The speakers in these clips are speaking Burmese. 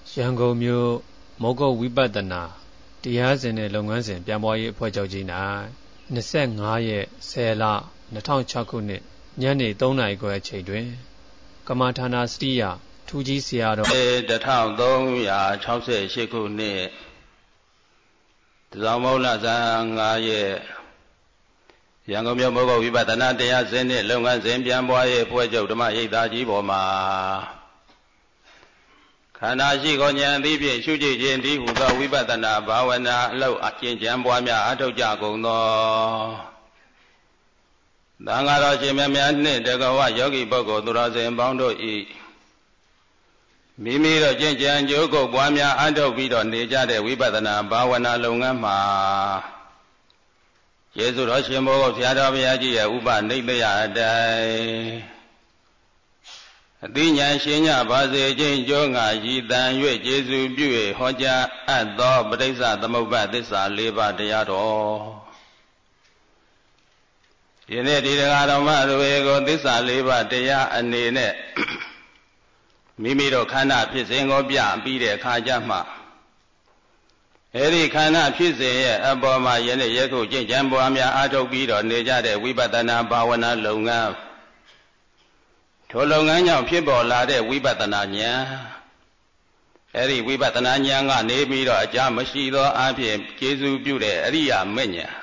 ရန်ကုန်မြို့မောဂုတ်ဝိပဿနာတရားစဉ်နဲ့လုပ်ငန်းစဉ်ပြန်ပွားရေးအဖွဲ့ချုပ်ကြီး၌25ရက်10လ2006ခုနှစ်ညနေ3နာရီခွဲအချိန်တွင်ကမ္မထာနာစရိယထူးကြီးဆရာတော် 1368ခုနှစ်တဇောင်းမုလဇန်5ရက်ရန်ကုန်မြို့မောဂုတ်ဝိပဿနာတရားစဉ်နဲ့လုပ်ငန်းစဉ်ပြန်ပွားရေးအဖွဲ့ချုပ်ဓမ္မရိပ်သာကြီးပေါ်မှာခန္ဓာရှိကိုဉာဏ်အသိဖြင့်ရှုကြည့်ခြင်းဒီဟုသောဝိပဿနာဘာဝနာအလုပ်အကျင့်ကြံပွားများအထောက်ကြကုန်သောသံဃာတော်ရှင်များနှင့်တက္ကဝယောဂီပုဂ္ဂိုလ်သူတော်စင်ပေါင်းတို့ဤမိမိတို့ကျင့်ကြံကြိုးကုပ်ပွားများအထောက်ပြီးတော့နေကြတဲ့ဝိပဿနာဘာဝနာလုပ်ငန်းမှာယေရှုတော်ရှင်ဘုရားဆရာတော်ဘုရားကြီးရဲ့ဥပနိဒေယအတိုင်းအသိဉာဏ်ရှင်ညပါစေခြင်းကြိုးငါရည်တန်၍ကျေစုပြု၍ဟောကြားအပ်သောပဋိစ္စသမုပ္ပါသစ္စာ၄ပါးတရားတော်ယနေ့ဒီတရားတော်မှတွေကိုသစ္စာ၄ပါးတရားအနေနဲ့မိမိတို့ခန္ဓာဖြစ်စဉ်ကိုပြပြီးတဲ့အခါကျမှအဲဒီခန္ဓာဖြစ်စဉ်ရဲ့အပေါ်မှာယနေ့ယခုကျင့်ကြံပွားများအားထုတ်ပြီးတော့နေကြတဲ့ဝိပဿနာဘာဝနာလုပ်ငန်းထိုလုပ်ငန်းကြောင့်ဖြစ်ပေါ်လာတဲ့ဝိပဿနာဉာဏ်အဲဒီဝိပဿနာဉာဏ်ကနေပြီးတော့အကြမရှိသောအဖြစ်ကျေစုပြုတဲ့အရိယာမေဉာဏ်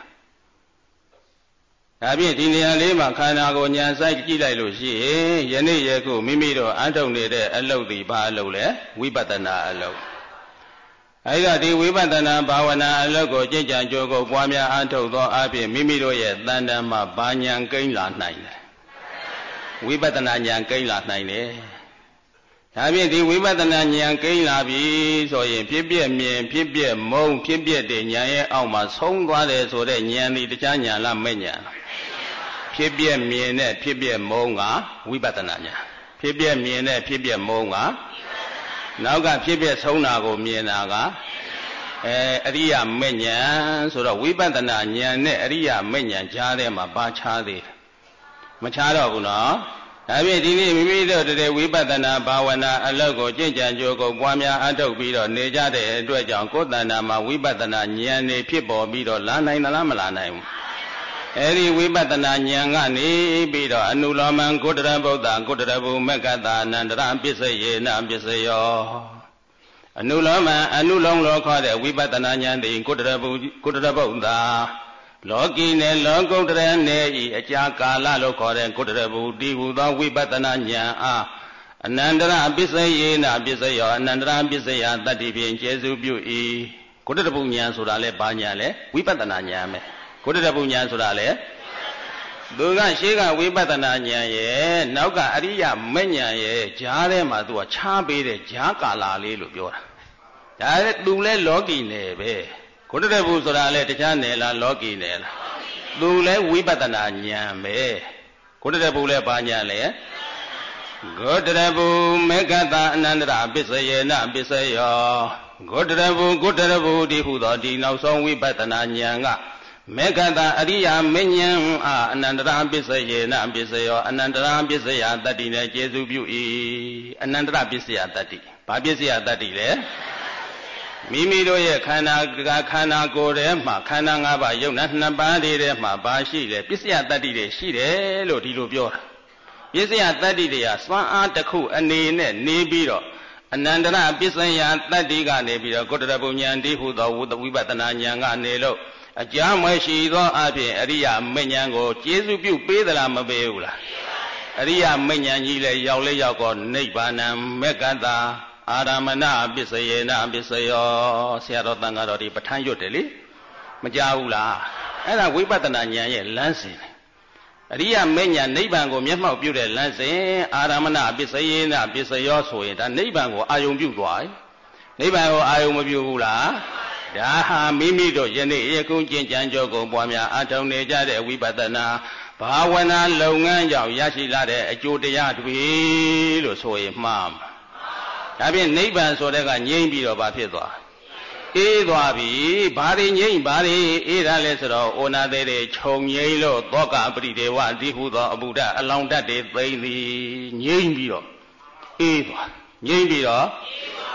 ဒါဖြင့်ဒီနေရာလေးမှာခန္ဓာကိုဉာဏ်စိုက်ကြည့်လိုက်လို့ရှိရင်ယနေ့ယခုမိမိတို့အထုတ်နေတဲ့အလုပ်ဒီဘာအလုပ်လဲဝိပဿနာအလုပ်အဲဒီတော့ဒီဝိပဿနာဘာဝနာအလုပ်ကိုကျင့်ကြံကြိုးကိုပွားများအထုတ်သောအဖြစ်မိမိတို့ရဲ့တဏ္ဍာမှာဘာဉာဏ်ကိန်းလာနိုင်တယ်ဝိပဿနာဉာဏ်ကိန်းလာနိုင်တယ်ဒါဖြင့်ဒီဝိပဿနာဉာဏ်ကိန်းလာပြီဆိုရင်ဖြစ်ပြမြင်ဖြစ်ပြမုံဖြစ်ပြတဲ့ဉာဏ်ရဲ့အောက်မှာဆုံးသွားတယ်ဆိုတဲ့ဉာဏ်ဒီတခြားဉာဏ်လားမဲ့ဉာဏ်ဖြစ်ပြမြင်တဲ့ဖြစ်ပြမုံကဝိပဿနာဉာဏ်ဖြစ်ပြမြင်တဲ့ဖြစ်ပြမုံကနောက်ကဖြစ်ပြဆုံးတာကိုမြင်တာကအရိယာမဲ့ဉာဏ်ဆိုတော့ဝိပဿနာဉာဏ်နဲ့အရိယာမဲ့ဉာဏ်ကြားထဲမှာဘာခြားသေးမခြားတော့ဘူးနော်ဒါဖြင့်ဒီနေ့မိမိတို့တည်းဝိပဿနာဘာဝနာအလုပ်ကိုကျင့်ကြံကြိုးကိုပွားများအထောက်ပြီးတော့နေကြတဲ့အတွက်ကြောင့်ကိုယ်တဏ္ဍာမှာဝိပဿနာဉာဏ်နေဖြစ်ပေါ်ပြီးတော့လာနိုင်သလားမလာနိုင်ဘူးအဲဒီဝိပဿနာဉာဏ်ကနေပြီးတော့အနုလောမံကုတ္တရဗုဒ္ဓကုတ္တရဘုမက္ကတာအနန္တရပစ္စယေနပစ္စယောအနုလောမံအနုလုံးလောခေါ်တဲ့ဝိပဿနာဉာဏ်သည်ကုတ္တရဗုဒ္ဓလောကီနဲ့လောကုတ္တရနဲ့ဤအကြာကာလလို့ခေါ်တဲ့ကုတ္တရဘုတိဟူသောဝိပဿနာဉာဏ်အားအနန္တရပစ္စယေနပစ္စယောအနန္တရပစ္စယတတ္တိဖြင့်ကျေစုပြု၏ကုတ္တရဘုဉာဏ်ဆိုတာလဲဘာဉာဏ်လဲဝိပဿနာဉာဏ်ပဲကုတ္တရဘုဉာဏ်ဆိုတာလဲသူကရှေးကဝိပဿနာဉာဏ်ရဲ့နောက်ကအရိယမဲ့ဉာဏ်ရဲ့ဈာထဲမှာသူကခြားပေးတဲ့ဈာကာလလေးလို့ပြောတာဒါလည်းသူလဲလောကီနယ်ပဲကုတ္တရဘုဆိုတာလဲတခြားနယ်လားလောကီနယ်လားသူလဲဝိပဿနာဉာဏ်ပဲကုတ္တရဘုလဲဘာဉာဏ်လဲကုတ္တရဘုမေကတအနန္တရပစ္စယေနပစ္စယောကုတ္တရဘုဒီဟုသောဒီနောက်ဆုံးဝိပဿနာဉာဏ်ကမေကတအရိယာမဉ္ဇဉ်အာအနန္တရပစ္စယေနပစ္စယောအနန္တရပစ္စယတတ္တိနဲ့ကျေစုပြု၏အနန္တရပစ္စယတတ္တိဘာပစ္စယတတ္တိလဲမိမိတို့ရဲ့ခန္ဓာကိုယ်ထဲမှာခန္ဓာ၅ပါးယုံနာ2ပါးတွေထဲမှာဘာရှိလဲပစ္စယတတ္တိတွေရှိတယ်လို့ဒီလိုပြောတာပစ္စယတတ္တိတွေကစွမ်းအားတစ်ခုအနေနဲ့နေပြီးတော့အနန္တရပစ္စယတတ္တိကနေပြီးတော့ကုတ္တရဘုဉာဏ်တိဟုသောဝိပဿနာဉာဏ်ကနေလို့အကြမ်းမရှိသောအဖြစ်အရိယာမဉ္ဇဉ်ကိုကျေစုပြုပေးသလားမပေးဘူးလားအရိယာမဉ္ဇဉ်ကြီးလည်းရောက်လဲရောက်တော့နိဗ္ဗာနံမေကတာအာရမဏပစ္စယေနပစ္စယောဆရာတော်တန်ဃာတော်ဒီပဋ္ဌာန်းရွတ်တယ်လေမကြားဘူးလားအဲ့ဒါဝိပဿနာဉာဏ်ရဲ့လမ်းစဉ်အရိယာမဉ္ဇဉ်နိဗ္ဗာန်ကိုမျက်မှောက်ပြုတဲ့လမ်းစဉ်အာရမဏပစ္စယေနပစ္စယောဆိုရင်ဒါနိဗ္ဗာန်ကိုအာယုံပြုသွားတယ်နိဗ္ဗာန်ကိုအာယုံမပြုဘူးလားဒါဟာမိမိတို့ယနေ့ယခုကျင့်ကြံကြိုးကိုပွားများအထောက်နေကြတဲ့ဝိပဿနာဘာဝနာလုပ်ငန်းကြောင့်ရရှိလာတဲ့အကျိုးတရားတွေလို့ဆိုရင်မှားမှာဒါဖြင့်နိဗ္ဗာန်ဆိုတဲ့ကငြိမ့်ပြီးတော့ဘာဖြစ်သွားအေးသွားပြီဘာတွေငြိမ့်ဘာတွေအေးတာလဲဆိုတော့ဩနာသေးတွေခြုံငြိမ့်လို့သောကပရိဒေဝဒီဟုသောအဘုဒ္ဓအလောင်းတတ်တွေသိမ့်သည်ငြိမ့်ပြီးတော့အေးသွားငြိမ့်ပြီးတော့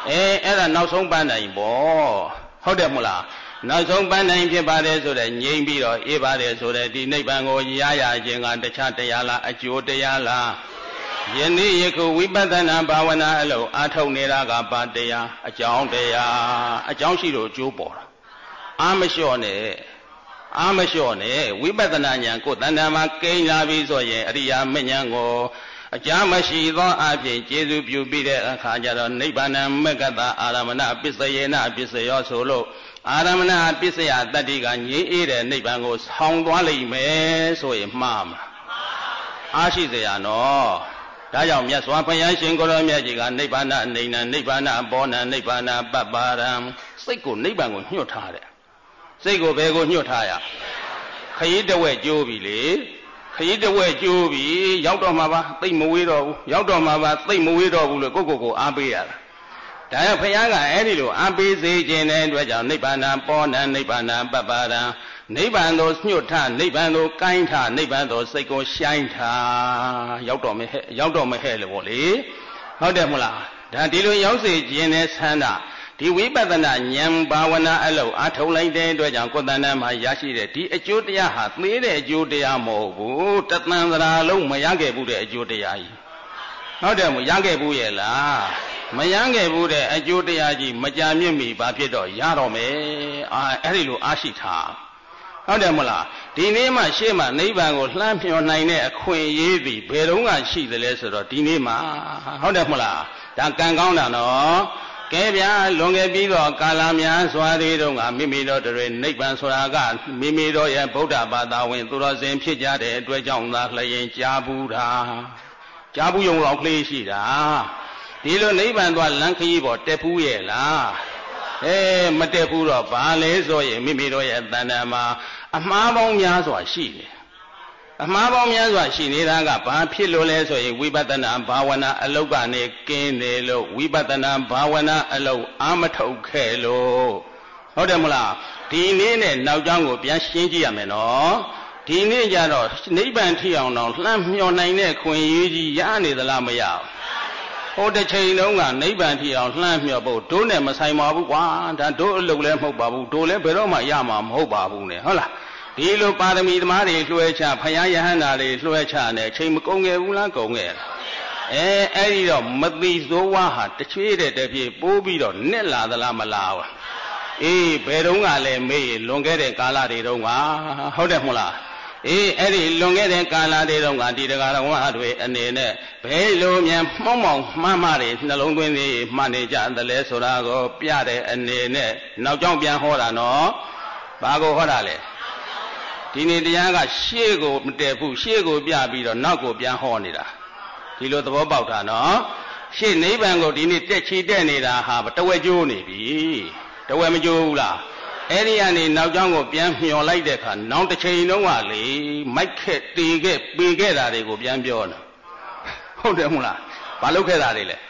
အဲ့ဒါနောက်ဆုံးပန်းနိုင်ပေါ့ဟုတ်တယ်မို့လားနောက်ဆုံးပန်းနိုင်ဖြစ်ပါတယ်ဆိုတဲ့ငြိမ့်ပြီးတော့အေးပါတယ်ဆိုတဲ့ဒီနိဗ္ဗာန်ကိုရရခြင်းကတခြားတရားလားအကျိုးတရားလားယနေ့ယခုဝိပဿနာဘာဝနာအလုပ်အားထုတ်နေတာကပါတရားအကြောင်းတရားအကြောင်းရှိလို့အကျိုးပေါ်တာအာမလျှော့နဲ့ဝိပဿနာဉာဏ်ကိုယ်တဏ္ဍာမှာကိန်းလာပြီဆိုရင်အရိယာမဉဏ်ကိုအကြမ်းမရှိသောအဖြစ်ကျေစုပြုပြီးတဲ့အခါကျတော့နိဗ္ဗာန်မဂ္ဂတအာရမဏပစ္စယေနပစ္စယောဆိုလို့အာရမဏပစ္စယတတ္တိကငြိမ်းအေးတဲ့နိဗ္ဗာန်ကိုဆောင်းသွားလိမ့်မယ်ဆိုရင်မှားမှာအားရှိเสียနော်ဒါကြောင့်မြတ်စွာဘုရားရှင်ကိုရောမြတ်ကြီးကနိဗ္ဗာန်အနေနဲ့နိဗ္ဗာန်ဘောနံနိဗ္ဗာန်ပပ္ပါရံစိတ်ကိုနိဗ္ဗာန်ကိုညွှတ်ထားတယ်စိတ်ကိုဘယ်ကိုညွှတ်ထားရခရီးတဝက်ကျိုးပြီလေခရီးတဝက်ကျိုးပြီရောက်တော့မှာပါသိမဝေးတော့ဘူးရောက်တော့မှာပါသိမဝေးတော့ဘူးလို့ကိုအားပေးရတာဒါကြောင့်ဘုရားကအဲ့ဒီလိုအားပေးစေခြင်းတဲ့အတွက်ကြောင့်နိဗ္ဗာန်ဘောနံနိဗ္ဗာန်ပပ္ပါရံနိဗ္ဗာန်သို့ညှို့ထနိဗ္ဗာန်သို့ကိုင်းထနိဗ္ဗာန်သို့စိတ်ကိုရှိုင်းထရောက်တော့မဟဲ့လို့ပေါ့လေဟုတ်တယ်မလားဒါဒီလိုရောက်စေခြင်းနဲ့ဆန္ဒဒီဝိပဿနာဉာဏ်ဘာဝနာအလုပ်အားထုတ်လိုက်တဲ့အတွက်ကြောင့်ကိုယ်တဏ္ဍာမှာရရှိတဲ့ဒီအကျိုးတရားဟာသေးတဲ့အကျိုးတရားမဟုတ်ဘူးတသံ္ဍရာလုံးမရခဲ့ဘူးတဲ့အကျိုးတရားကြီးဟုတ်တယ်မရခဲ့ဘူးရဲ့လားမရခဲ့ဘူးတဲ့အကျိုးတရားကြီးမကြာမြင့်မီဘာဖြစ်တော့ရတော့မယ်အဲ့ဒီလိုအားရှိထားဟုတ်တယ်မလားဒီနေ့မှရှေ့မှနိဗ္ဗာန်ကိုလှမ်းမျှော်နိုင်တဲ့အခွင့်အရေးသည်ဘယ်တော့မှရှိသလဲဆိုတော့ဒီနေ့မှဟုတ်တယ်မလားဒါကံကောင်းတာနော်ကဲဗျာလွန်ခဲ့ပြီးတော့ကာလများစွာသေးတုန်းကမိမိတို့တွေနိဗ္ဗာန်ဆိုတာကမိမိတို့ရဲ့ဗုဒ္ဓဘာသာဝင်သူတော်စင်ဖြစ်ကြတဲ့အတွက်ကြောင့်သာလျင်ကြားဘူးရုံတော့ကလေးရှိတာဒီလိုနိဗ္ဗာန်သွားလမ်းခရီးပေါ်တက်ဘူးရဲ့လားမတက်ဘူးတော့ဘာလဲဆိုရင်မိမိတို့ရဲ့တဏ္ဍာမှာအမှားပေါင်းများစွာရှိတယ်အမှားပေါင်းများစွာရှိနေတာကဘာဖြစ်လို့လဲဆိုရင်ဝိပဿနာဘာဝနာအလုတ်ကနေကင်းတယ်လို့ဝိပဿနာဘာဝနာအလုတ်အာမထုတ်ခဲ့လို့ဟုတ်တယ်မလားဒီနေ့နဲ့နောက်ကြောင်းကိုပြန်ရှင်းကြည့်ရမယ်နော်ဒီနေ့ကျတော့နိဗ္ဗာန်ထိအောင်တော့လှမ်းမျှော်နိုင်တဲ့ခွင့်ရည်ကြီးရနေသလားမရဘူးဟိုတစ်ချိန်လုံးကနိဗ္ဗာန်ထိအောင်လှမ်းမျှော်ဖို့တို့နဲ့မဆိုင်ပါဘူးကွာဒါတို့အလုပ်လည်းမဟုတ်ပါဘူးတို့လည်းဘယ်တော့မှရမှာမဟုတ်ပါဘူးနဲ့ဟုတ်လားဒီလိုပါရမီသမားတွေလွှဲချဘုရားယဟန္တာတွေလွှဲချနေအချိန်မကုန်ခဲ့ဘူးလားကုန်ခဲ့အဲ့ဒီတော့မသိသောဝါဟာတချွေးတဲ့တပြည့်ပိုးပြီးတော့နဲ့လာသလားမလားဘယ်တုန်းကလဲမေးလွန်ခဲ့တဲ့ကာလတွေတုန်းကဟုတ်တယ်မဟုတ်လားအဲ့ဒီလွန်ခဲ့တဲ့ကာလတွေတုန်းကဒီတရားတော်ဝါတွေအနေနဲ့ဘယ်လိုမြန်မှောင်မှန်းတွေနှလုံးသွင်းနေမှနေကြတယ်လဲဆိုတာကိုပြတဲ့အနေနဲ့နောက်ကြောင်းပြန်ဟောတာနော်ဘာကိုဟောတာလဲဒီနေ့တရားကရှေ့ကိုမတည့်ဘူးရှေ့ကိုပြပြီးတော့နောက်ကိုပြန်ဟောနေတာဒီလိုသဘောပေါက်တာနော်ရှေ့နိဗ္ဗာန်ကိုဒီနေ့တက်ချီတက်နေတာဟာတဝက်ကျိုးနေပြီတဝက်မကျိုးဘူးလားအဲ့ဒီကနေနောက်ကြောင်းကိုပြန်မျှော်လိုက်တဲ့အခါနောက်တစ်ချိန်လုံးကလေမိုက်ခက်တေခဲ့ပေခဲ့တာတွေကိုပြန်ပြောနေဟုတ်တယ်မဟုတ်လားဘာလုပ်ခဲ့တာတွေလဲ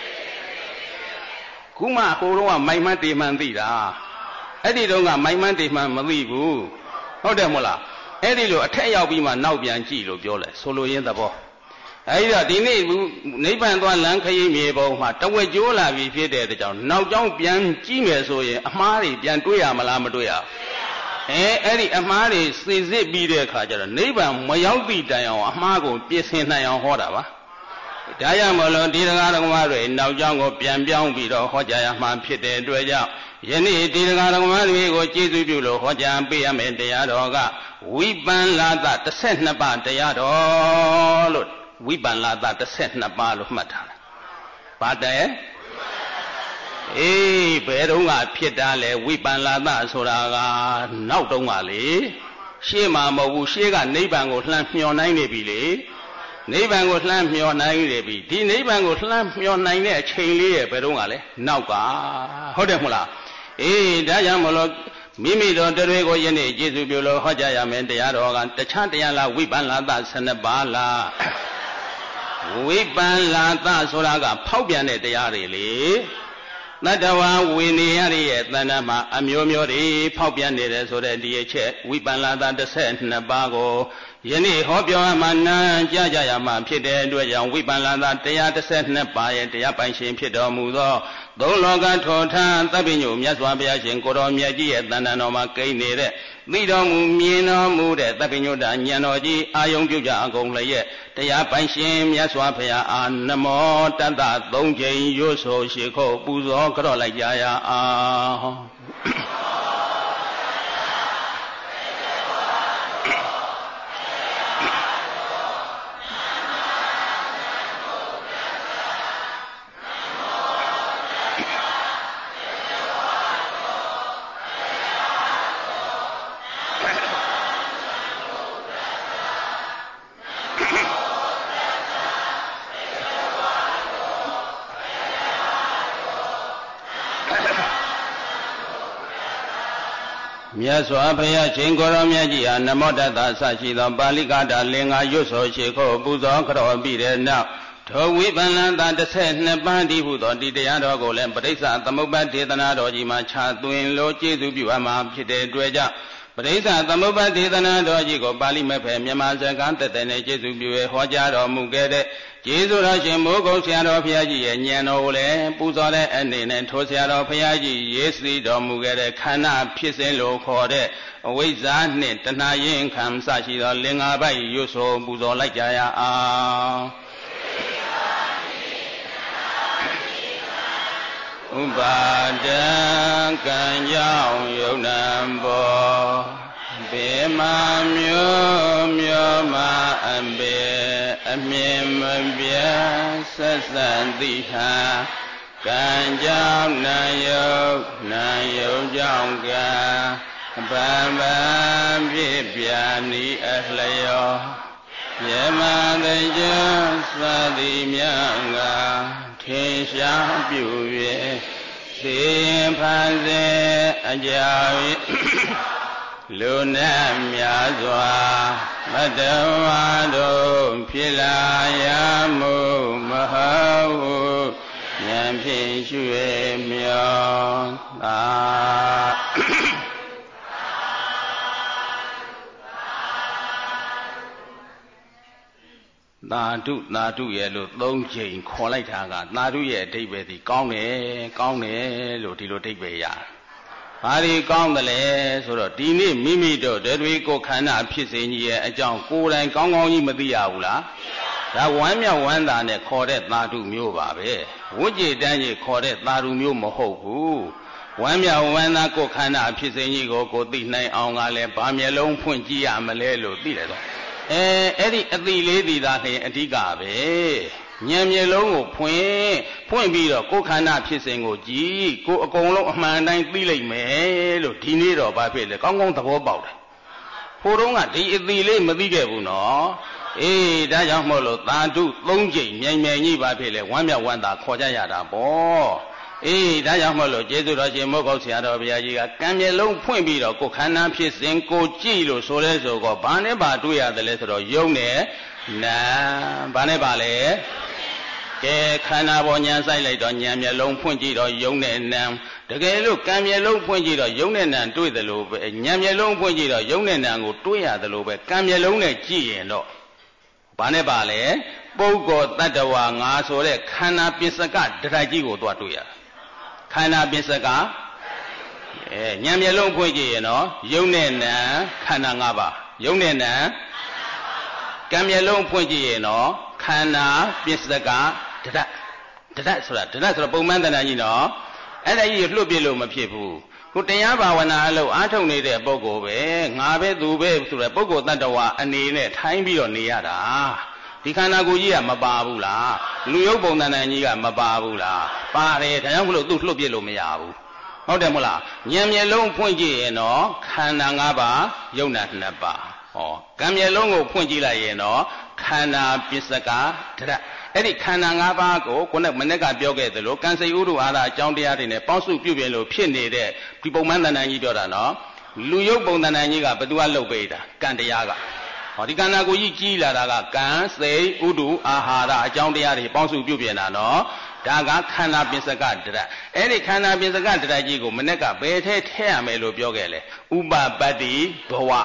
ခုမှဟိုတုန်းကမိုက်မှန်းတေမှန်းသိတာအဲ့ဒီတုန်းကမိုက်မှန်းတေမှန်းမသိဘူးဟုတ်တယ်မဟုတ်လားအဲ့ဒီလိုအထက်ရောက်ပြီးမှနောက်ပြန်ကြည့်လို့ပြောလဲဆိုလိုရင်းသဘောအဲ့ဒါဒီနေ့နိဗ္ဗာန်သွားလမ်းခရီးမြေပုံမှာတဝက်ကျိုးလာပြီဖြစ်တဲ့အတွက်ကြောင့်နောက်ကြောင်းပြန်ကြည့်မယ်ဆိုရင်အမှားတွေပြန်တွေးရမလားမတွေးရအဲ့ဒီအမှားတွေစိစစ်ပြီးတဲ့အခါကျတော့နိဗ္ဗာန်မရောက်သည့်တိုင်အောင်အမှားကိုပြင်ဆင်နိုင်အောင်ဟောတာပါဒါကြောင့်မလို့ဒီတရားတော်တွေနောက်ကြောင်းကိုပြန်ပြောင်းပြီးတော့ဟောကြားရမှဖြစ်တဲ့အတွက်ကြောင့်ယနေ့ဒီတရားတော်တွေကိုကျေးဇူးပြုလို့ဟောကြားပေးရမယ်တရားတော်ကဝိပန္လာသ12ပါးတရားတော်လို့ဝိပန္လာသ12ပါးလို့မှတ်ထားတယ်။ဘာတဲ့ဘယ်တော့ကဖြစ်တာလဲဝိပန္လာသဆိုတာကနောက်တုန်းကလေရှေ့မှာမဟုတ်ဘူးရှေ့ကနိဗ္ဗာန်ကိုလှမ်းမျှော်နိုင်နေပြီလေနိဗ္ဗာန်ကိုလှမ်းမျှော်နိုင်နေပြီဒီနိဗ္ဗာန်ကိုလှမ်းမျှော်နိုင်တဲ့အချိန်လေးရဲ့ဘယ်တော့ကလဲနောက်ကဟုတ်တယ်မဟုတ်လားဒါကြောင့်မလို့မိမိတို့တွေကိုယနေ့ကျေးဇူးပြုလို့ဟောကြားရမယ်တရားတော်ကတခြားတရားလားဝိပန္လာသ12ပါးလားဝိပန္လာသဆိုတာကဖောက်ပြန်တဲ့တရားတွေလေတတ္တဝါဝိနည်းရရဲ့တဏ္ဍာမှာအမျိုးမျိုးတွေဖောက်ပြန်နေတယ်ဆိုတဲ့ဒီအချက်ဝိပန္လာသ12ပါးကိုယနေ့ဟောပြောမှနာကြားကြရမှာဖြစ်တဲ့အတွက်ကြောင့်ဝိပန္နသာ132ပါးရဲ့တရားပိုင်ရှင်ဖြစ်တော်မူသောသုံးလောကထောထသဗ္ဗညုမြတ်စွာဘုရားရှင်ကိုတော်မြတ်ကြီးရဲ့တန်တန်တော်မှာကိန်းနေတဲ့သိတော်မူမြင်တော်မူတဲ့သဗ္ဗညုတဉာဏ်တော်ကြီးအာယုံပြုကြအကုန်လျက်တရားပိုင်ရှင်မြတ်စွာဘုရားအာနမောတတ္တသုံးချိန်ရွတ်ဆိုရှိခိုးပူဇော်ကြော့လိုက်ကြရအောင်မြတ်စွာဘုရားရှင်ကိုရောမြတ်ကြီးဟာနမောတတ္တအစရှိသောပါဠိကတာလင်္ကာရွတ်ဆိုရှိခိုးပူဇော်ကြော့ပြီးတဲ့နောက်ထိုဝိပန္နတာ12ပါးတည်းဟုသောဒီတရားတော်ကိုလည်းပရိစ္ဆသမုပ္ပါဒေသနာတော်ကြီးမှာခြားသွင်းလို့ကျေးဇူးပြုအပ်မှာဖြစ်တဲ့အတွက်ကြောင့်ပရိစ္ဆသမုပ္ပါဒေသနာတော်ကြီးကိုပါဠိမဲ့ဖဲမြန်မာစကားတက်တဲ့နဲ့ကျေးဇူးပြုဟောကြားတော်မူခဲ့တဲ့ကျေးဇူးတော်ရှင်မိုးကုတ်ဆရာတော်ဘုရားကြီးရဲ့ဉာဏ်တော်ကိုလည်းပူဇော်တဲ့အနေနဲ့ထိုဆရာတော်ဘုရားကြီးရေးစီတော်မူခဲ့တဲ့ခန္ဓာဖြစ်စဉ်လို့ခေါ်တဲ့အဝိဇ္ဇာနှင့်တဏှာရင်ခံစရှိသောလင်္ကာပိုက်ရွတ်ဆိုပူဇော်လိုက်ကြရအောင်ဥပါဒံကံကြောင့်ယုံနံဘောဘေမမျိုးမျိုးမအဘေအမြင်မပြတ်ဆက်ဆံသိဟာကံကြောင့်နာယုကြောင့်ကံဗံဗံဖြစ်ပြနိအလျောယမတိကျသတိမြတ်ကထင်ရှားပြု၍သိဖန်စေအကြောင်းလူနဲ့များစွာမတဝါတို့ဖြစ်လာရမှုမဟုတ်ဉာဏ်ဖြင့်ရှု၍မျောသာသာဓုသာဓုရဲ့လို့၃ချိန်ခေါ်လိုက်တာကသာဓုရဲ့အဓိပ္ပာယ်ဒီကောင်းတယ်လို့ဒီလိုအဓိပ္ပာယ်ရဘာဒီကောင်းတယ်လဲဆိုတော့ဒီနေ့မိမိတို့တွေကိုခန္ဓာဖြစ်စဉ်ကြီးရဲ့အကြောင်းကိုယ်တိုင်ကောင်းကောင်းကြီးမသိရဘူးလားဒါဝမ်းမြောက်ဝမ်းသာနဲ့ခေါ်တဲ့သာဓုမျိုးပါပဲဝိจิတန်းကြီးခေါ်တဲ့သာဓုမျိုးမဟုတ်ဘူးဝမ်းမြောက်ဝမ်းသာကိုယ်ခန္ဓာဖြစ်စဉ်ကြီးကိုသိနိုင်အောင်ကလည်းဗာမျက်လုံးဖွင့်ကြည့်ရမလဲလို့သိတယ်တော့အဲ့ဒီအတိလေးဒီသာလျှင်အဓိကပဲဉာဏ်မျက်လုံးကိုဖွင့်ပြီးတော့ကိုယ်ခန္ဓာဖြစ်စဉ်ကိုကြည့်ကိုအကုန်လုံးအမှန်တိုင်းသိလိုက်မယ်လို့ဒီနေ့တော့ဘာဖြစ်လဲကောင်းကောင်းသဘောပေါက်တယ်ဖိုးတုံးကဒီအတိလေးမသိခဲ့ဘူးနော်ဒါကြောင့်မို့လို့သာဓု၃ချိန်မြိုင်ကြီးဘာဖြစ်လဲဝမ်းမြောက်ဝမ်းသာခေါ်ကြရတာပေါ့ဒါကြောင့်မို့လို့ကျေးဇူးတော်ရှင်မိုးကုတ်ဆရာတော်ဘုရားကြီးကကံမျက်လုံးဖွင့်ပြီးတော့ကိုယ်ခန္ဓာဖြစ်စဉ်ကိုကြည့်လို့ဆိုလဲဆိုတော့ဘာနဲ့ဘာတွေ့ရတယ်လဲဆိုတော့ယုံနဲ့နာဘာနဲ့ဘာလဲကဲခန္ဓာပေါ်ညာဆိုင်လိုက်တော့ညာမျက်လုံးဖွင့်ကြည့်တော့ယုံနဲ့နာတကယ်လို့ကံမျက်လုံးဖွင့်ကြည့်တော့ယုံနဲ့နာတွေ့တယ်လို့ပဲညာမျက်လုံးဖွင့်ကြည့်တော့ယုံနဲ့နာကိုတွေ့ရတယ်လို့ပဲကံမျက်လုံးနဲ့ကြည့်ရင်တော့ဘာနဲ့ပါလဲပုဂ္ဂိုလ်တ attva ငါဆိုတဲ့ခန္ဓာပစ္စကတထိုက်ကြီးကိုသွားတွေ့ရခန္ဓာပစ္စကဉာဏ်မျက်လုံးဖွင့်ကြည့်ရင်တော့ယုံနဲ့နာခန္ဓာ၅ပါးယုံနဲ့နာကံမျက်လုံးဖွင့်ကြည့်ရင်တော့ခန္ဓာပစ္စကတဒတ်ဆိုတာပုံမှန်တဏ္ဍာကြီးနော်အဲ့ဒါကြီးလွတ်ပြလို့မဖြစ်ဘူးကိုတရားဘာဝနာအလုပ်အားထုတ်နေတဲ့ပုဂ္ဂိုလ်ပဲငါပဲသူပဲဆိုတဲ့ပုဂ္ဂိုလ်တ attva အနေနဲ့ထိုင်းပြီးတော့နေရတာဒီခန္ဓာကိုယ်ကြီးကမပါဘူးလားလူရုပ်ပုံသဏ္ဍာန်ကြီးကမပါဘူးလားပါတယ်ဒါကြောင့်မလို့သူ့လွတ်ပြလို့မရဘူးဟုတ်တယ်မဟုတ်လားဉာဏ်မျက်လုံးဖွင့်ကြည့်ရင်တော့ခန္ဓာ၅ပါးယုံနာ2ပါးကံမျက်လုံးကိုဖွင့်ကြည့်လိုက်ရင်တော့ခန္ဓာပစ္စကတရအဲ့ဒီခန္ဓာ၅ပါးကိုခုနကမနေ့ကပြောခဲ့သလိုကံစိတ်ဥဒ္ဓအာရအကြောင်းတရားတွေနဲ့ပေါင်းစုပြုပြင်လို့ဖြစ်နေတဲ့ဒီပုံမှန်တဏ္ဍာန်ကြီးပြောတာနော်လူရုပ်ပုံတဏ္ဍာန်ကြီးကဘယ်သူကလုပ်ပေးတာကံတရားကဒီခန္ဓာကိုယ်ကြီးကြီးလာတာကကံစိတ်ဥဒ္ဓအာဟာရအကြောင်းတရားတွေပေါင်းစုပြုပြင်တာနော်ဒါကခန္ဓာပစ္စကတရအဲ့ဒီခန္ဓာပစ္စကတရကြီးကိုမနေ့ကဘယ်ထဲထည့်ရမယ်လို့ပြောခဲ့လဲဥပပတ္တိဘဝ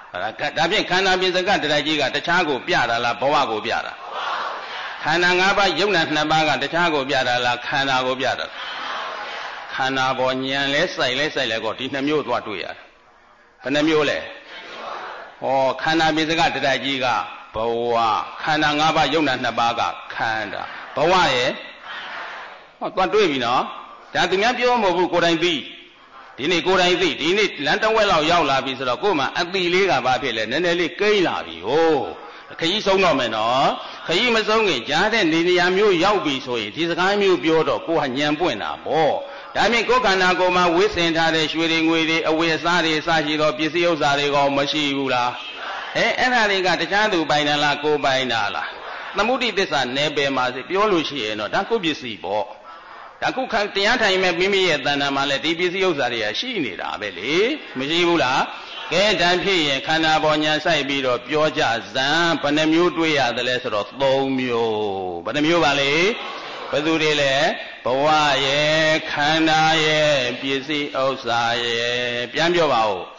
ဒါဖြင့်ခန္ဓာပြင်စကတရကြီးကတခြားကိုပြတာလားဘဝကိုပြတာခန္ဓာ၅ပါးယုံနာ2ပါးကတခြားကိုပြတာလားခန္ဓာကိုပြတာခန္ဓာပေါ်ဉာဏ်လဲစိုက်လဲကောဒီ2မျိုးသွားတွေ့ရတယ်ဘယ်နှမျိုးလဲဟောခန္ဓာပြင်စကတရကြီးကဘဝခန္ဓာ5ပါးယုံနာ2ပါးကခန္ဓာဘဝရဲ့ဟောသွားတွေ့ပြီနော်ဒါသူများပြောမဟုတ်ဘူးကိုယ်တိုင်သိဒီနေ့ကိုယ်တိုင်သိဒီနေ့လမ်းတစ်ဝက်လောက်ရောက်လာပြီဆိုတော့ကိုယ်မှအတိလေးကဘာဖြစ်လဲနည်းနည်းလေးကိန်းလာပြီဟိုခကြီးဆုံးတော့မယ်နော်ခကြီးမဆုံးခင်ကြားတဲ့နေနေရာမျိုးရောက်ပြီဆိုရင်ဒီစကားမျိုးပြောတော့ကိုယ်ဟာညံပွင့်တာပေါ့ဒါမြင်ကိုယ်ခန္ဓာကိုယ်မှာဝိစင်ထားတဲ့ရွှေတွေငွေတွေအဝတ်အစားတွေစရှိတော့ပစ္စည်းဥစ္စာတွေကောမရှိဘူးလားအဲ့ဒါတွေကတခြားသူပိုင်တာလားကိုယ်ပိုင်တာလားသမုဒိသစ္စာနယ်ပယ်မှာပြောလို့ရှိရင်တော့ဒါကိုယ်ပစ္စည်းပေါ့ဒါခုတရားထိုင်မဲ့မိမိရဲ့တဏ္ဍာမှာလည်းဒီပစ္စည်းဥစ္စာတွေကရှိနေတာပဲလေမရှိဘူးလားကဲတန်ဖြစ်ရင်ခန္ဓာပေါ်ညာဆိုင်ပြီးတော့ပြောကြဇံဘယ်နှမျိုးတွေ့ရတယ်လဲဆိုတော့3မျိုးဘယ်နှမျိုးပါလဲဘယ်သူတွေလဲဘဝရဲ့ခန္ဓာရဲ့ပစ္စည်းဥစ္စာရဲ့ပြန်ပြောပါဦး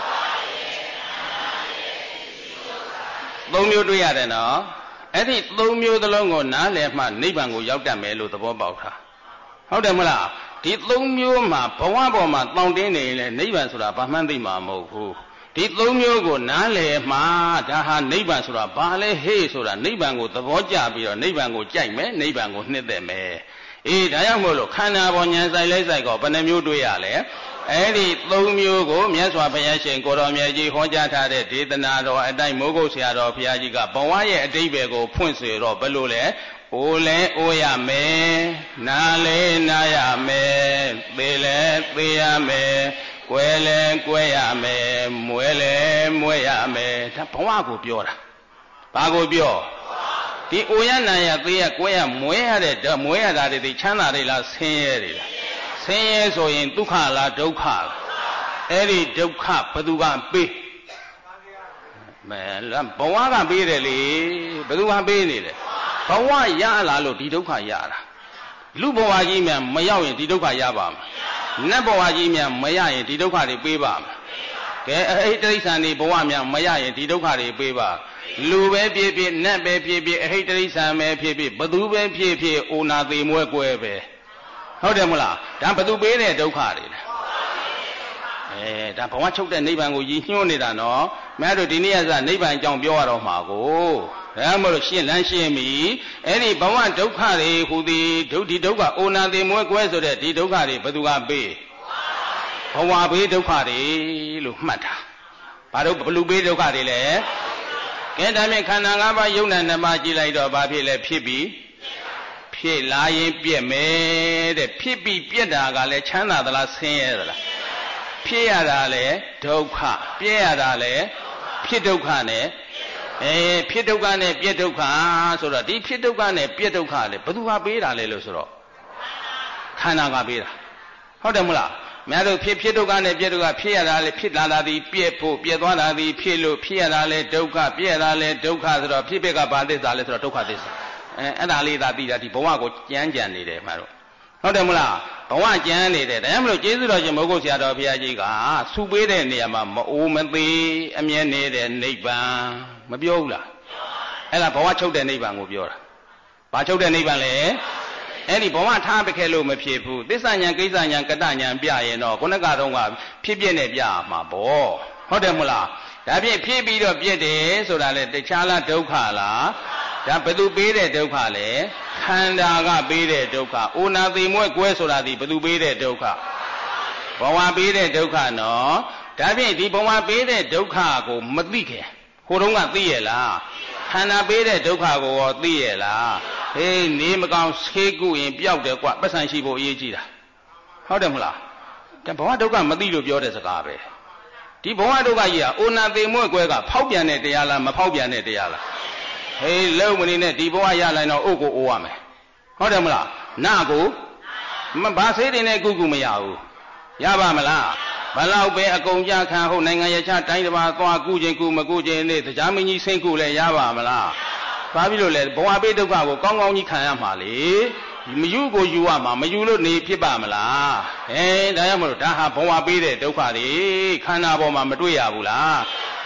3မျိုးတွေ့ရတယ်နော်အဲ့ဒီ3မျိုးသလုံးကိုနားလည်မှနိဗ္ဗာန်ကိုရောက်တတ်မယ်လို့သဘောပေါက်တာဟုတ်တယ်မလားဒီ3မျိုးမှာဘဝပေါ်မှာတောင်းတင်းနေရင်လည်းနိဗ္ဗာန်ဆိုတာဘာမှန်းသိမှာမဟုတ်ဘူးဒီ3မျိုးကိုနားလည်မှဒါဟာနိဗ္ဗာန်ဆိုတာဘာလဲဟေ့ဆိုတာနိဗ္ဗာန်ကိုသဘောကျပြီးတော့နိဗ္ဗာန်ကိုကြိုက်မယ်နိဗ္ဗာန်ကိုနှစ်သက်မယ်အေးဒါကြောင့်မို့လို့ခန္ဓာပေါ်ဉာဏ်ဆိုင်လိုက်ဆိုင်ကောဘယ်နှမျိုးတွေ့ရလဲအဲ့ဒီ3မျိုးကိုမြတ်စွာဘုရားရှင်ကိုတော်မြတ်ကြီးဟောကြားထားတဲ့ဒေသနာတော်အတိုင်းမိုးကုတ်ဆရာတော်ဘုရားကြီးကဘဝရဲ့အတိတ်ပဲကိုဖွင့်စေတော့ဘယ်လိုလဲအိုလဲအိုရမယ်နာလဲနာရမယ်သေလဲသေရမယ်ကွယ်လဲကွယ်ရမယ်မွဲလဲမွဲရမယ်ဒါဘဝကိုပြောတာဘာကိုပြောဒီအိုရနာရသေရကွယ်ရမွဲရတဲ့မွဲရတာတွေဒီချမ်းသာတွေလားဆင်းရဲတွေလားဆင်းရဲဆိုရင်ဒုက္ခလားဒုက္ခလားအဲ့ဒီဒုက္ခဘယ်သူကပေးမဲဘဝကပေးတယ်လေဘယ်သူကပေးနေလဲဘဝရလာလို့ဒီဒုက္ခရတာလူဘဝကြီးမြန်မရောက်ရင်ဒီဒုက္ခရပါမလားနတ်ဘဝကြီးမြန်မရရင်ဒီဒုက္ခတွေပေးပါမလားကဲအဟိတရိစ္ဆာန်ဒီဘဝမြန်မရရင်ဒီဒုက္ခတွေပေးပါလူပဲဖြစ်ဖြစ်နတ်ပဲဖြစ်ဖြစ်အဟိတရိစ္ဆာန်ပဲဖြစ်ဖြစ်ဘသူပဲဖြစ်ဖြစ်အိုနာသေးမွဲကွဲပဲဟုတ်တယ်မလားဒါဘသူပေးတဲ့ဒုက္ခတွေလဲဒါဘဝချုပ်တဲ့နိဗ္ဗာန်ကိုရည်ညွှန်းနေတာနော်မင်းတို့ဒီနေ့ကစနိဗ္ဗာန်အကြောင်းပြောရတော့မှာကိုဒါမှမဟုတ်ရှင်းလန်းရှင်းပြီအဲ့ဒီဘဝဒုက္ခတွေဟူသည်ဒီဒုက္ခအိုနာသေးမွဲကွဲဆိုတဲ့ဒီဒုက္ခတွေဘသူကပေးဘဝဘေးဒုက္ခတွေလို့မှတ်တာဘာလို့ဘလူဘေးဒုက္ခတွေလဲကဲဒါမြင်ခန္ဓာ၅ပါးယုံနာ2ပါးကြည့်လိုက်တော့ဘာဖြစ်လဲဖြစ်ပြီးဖြစ်လာရင်ပြက်မယ်တဲ့ဖြစ်ပြီးပြက်တာကလည်းချမ်းသာသလားဆင်းရဲသလားဖြစ်ရတာလေဒုက္ခပြက်ရတာလေဖြစ်ဒုက္ခနဲ့ဖြစ်ဒုက္ခနဲ့ပြက်ဒုက္ခဆိုတော့ဒီဖြစ်ဒုက္ခနဲ့ပြက်ဒုက္ခလေဘယ်သူကပေးတာလဲလို့ဆိုတော့ခန္ဓာကပေးတာဟုတ်တယ်မလားများတို့ဖြစ်ဒုက္ခနဲ့ပြက်ဒုက္ခဖြစ်ရတာလေဖြစ်လာတာဒီပြက်ဖို့ပြက်သွားတာဒီဖြစ်လို့ဖြစ်ရတာလေဒုက္ခပြက်ရတာလေဒုက္ခဆိုတော့ဖြစ်ကဘာသစ္စာလဲဆိုတော့ဒုက္ခသစ္စာအဲ့ဒါလေးသာသိတာဒီဘဝကိုကြမ်းကြံနေတယ်မှာတော့ဟုတ်တယ်မလားဘဝကြမ်းနေတယ်ဒါမှမဟုတ်ကျေးဇူးတော်ရှင်မိုးကုတ်ဆရာတော်ဘုရားကြီးကဆူပေးတဲ့နေရာမှာမအိုးမသေးအမြဲနေတဲ့နိဗ္ဗာန်မပြောဘူးလားအဲ့ဒါဘဝချုပ်တဲ့နိဗ္ဗာန်ကိုပြောတာဘာချုပ်တဲ့နိဗ္ဗာန်လဲအဲ့ဒီဘဝထားပခဲ့လို့မဖြစ်ဘူးသစ္စာဉာဏ်ကိစ္စဉာဏ်ကတ္တဉာဏ်ပြရင်တော့ခုနကတော့ကဖြစ်ပြနဲ့ပြမှာပေါ့ဟုတ်တယ်မလားဒါဖြင့်ဖြစ်ပြီးတော့ပြည့်တယ်ဆိုတာလေတခြားလားဒုက္ခလားဒါဘယ်သူပေးတဲ့ဒုက္ခလဲခန္ဓာကပေးတဲ့ဒုက္ခအိုနာသိမွဲကွဲဆိုတာဒီဘယ်သူပေးတဲ့ဒုက္ခဘဝပေးတဲ့ဒုက္ခနော်ဒါဖြင့်ဒီဘဝပေးတဲ့ဒုက္ခကိုမသိခင်ဟိုတုန်းကသိရလားခန္ဓာပေးတဲ့ဒုက္ခကိုရောသိရလားဟေးနေမကောင်းဆေးကုရင်ပျောက်တယ်ကွပတ်စံရှိဖို့အရေးကြီးတာဟုတ်တယ်မလားဒါဘဝဒုက္ခမသိလို့ပြောတဲ့စကားပဲဒီဘဝဒုက္ခကြီးကအိုနာသိမွဲကွဲကဖောက်ပြန်တဲ့တရားလားမဖောက်ပြန်တဲ့တရားလားဟေးလုံမနေနဲ့ဒီဘဝရလိုက်တော့အို့ကိုအိုးရမယ်ဟုတ်တယ်မလားနာကိုဘာဆေးတွေနဲ့ကုမရဘူးရပါမလားဘလောက်ပဲအကုန်ကြခံဟုတ်နိုင်ငံရခြားတိုင်းတစ်ပါးသွားကုခြင်းကုမကုခြင်းနဲ့တရားမင်းကြီးစိတ်ကုလဲရပါမလားဘာဖြစ်လို့လဲဘဝပေးဒုက္ခကိုကောင်းကောင်းကြီးခံရမှာလေမယူကိုယူရမှာမယူလို့နေဖြစ်ပါမလားဒါကြောင့်မလို့ဒါဟာဘဝပေးတဲ့ဒုက္ခတွေခန္ဓာပေါ်မှာမတွေ့ရဘူးလားခ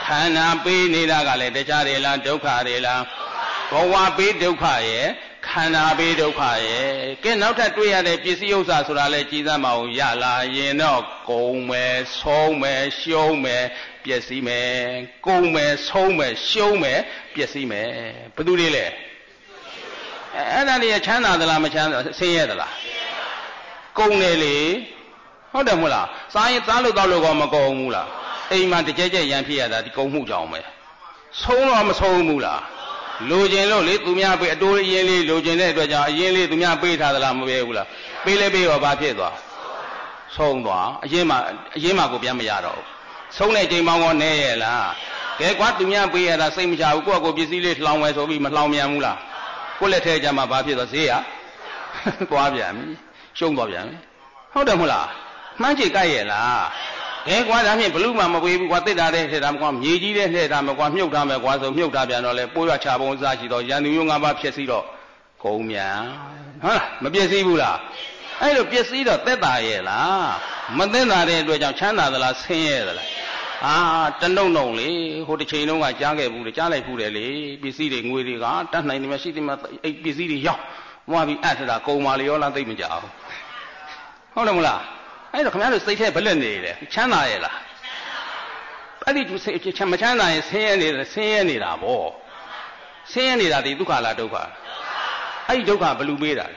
ခန္ဓာပေးနေတာကလည်းတရားတွေလားဒုက္ခတွေလားဘဝပေးဒုက္ခရဲ့ခန္ဓာပေးဒုက္ခရဲ့ကဲနောက်ထပ်တွေ့ရတဲ့ပစ္စည်းဥစ္စာဆိုတာလဲကြည်စမ်းမအောင်ရလာရင်တော့ကုန်မယ်ဆုံးမယ်ရှုံးမယ်ပျက်စီးမယ်ကုန်မယ်ဆုံးမယ်ရှုံးမယ်ပျက်စီးမယ်ဘယ်သူတွေလဲအဲ့ဒါတွေချမ်းသာသလားမချမ်းသာဆင်းရဲသလားကုန်တယ်လေဟုတ်တယ်မဟုတ်လားစားရင်သားလို့တောက်လို့ကောမကုန်ဘူးလားအိမ်မှာတကြဲကြဲရံဖြစ်ရတာဒီကုန်မှုကြောင့်ပဲဆုံးတော့မဆုံးဘူးလားလိုချင်လို့လေသူများပေးအတိုးအရင်လေးလိုချင်တဲ့အတွက်ကြောင့်အရင်လေးသူများပေးထားသလားမပေးဘူးလားပေးလဲပေးရောဘာဖြစ်သွားဆုံးသွားအရင်မှကိုပြန်မရတော့ဆုံးတဲ့ချိန်ပေါင်းကောနဲရဲ့လားကဲကွာသူများပေးရတာစိတ်မချဘူးကိုယ့်ကိုပစ္စည်းလေးလှောင်ဝယ်ဆိုပြီးမလှောင်မြန်ဘူးလားကိုယ့်လက်ထဲကျမှဘာဖြစ်သွားဈေးရသွားပြန်ပြီရှုံးသွားပြန်ပြီဟုတ်တယ်မဟုတ်လားမှန်းကြည့်ကြရဲ့လားကဲကွာဒါဖြင့်ဘလူးမှမပေးဘူးကွာတစ်တာတဲ့ထည့်တာမကွာမြေကြီးတဲ့ထည့်တာမကွာမြုပ်ထားမယ်ကွာဆိုမြုပ်ထားပြန်တော့လေပိုးရချပုံစားရှိတော့ရန်သူမျိုး၅ပါးဖြစ်စီတော့ကုန်မြန်ဟုတ်လားမပြည့်စည်ဘူးလားအဲ့လိုပြည့်စည်တော့သက်တာရဲ့လားမသက်တာတဲ့အတွက်ကြောင့်ချမ်းသာသလားဆင်းရဲသလားတနှုံနှုံလေဟိုတစ်ချိန်လုံးကကြားခဲ့ဘူးလေကြားလိုက်ဘူးတယ်လေပစ္စည်းတွေငွေတွေကတတ်နိုင်တယ်မရှိတယ်မအဲ့ပစ္စည်းတွေရောက်ဝါပြီးအပ်ထတာကုန်ပါလေရောလားသိမကြအောင်ဟုတ်တယ်မလားအဲ့တော့ခင်ဗျားတို့စိတ်ထဲဘယ်လက်နေလဲချမ်းသာရဲ့လားအဲ့ဒီမချမ်းသာရင်ဆင်းရဲနေတာဗောဆင်းရဲနေတာဒီဒုက္ခလားဒုက္ခအဲ့ဒီဒုက္ခဘယ်လိုပေးတာလဲ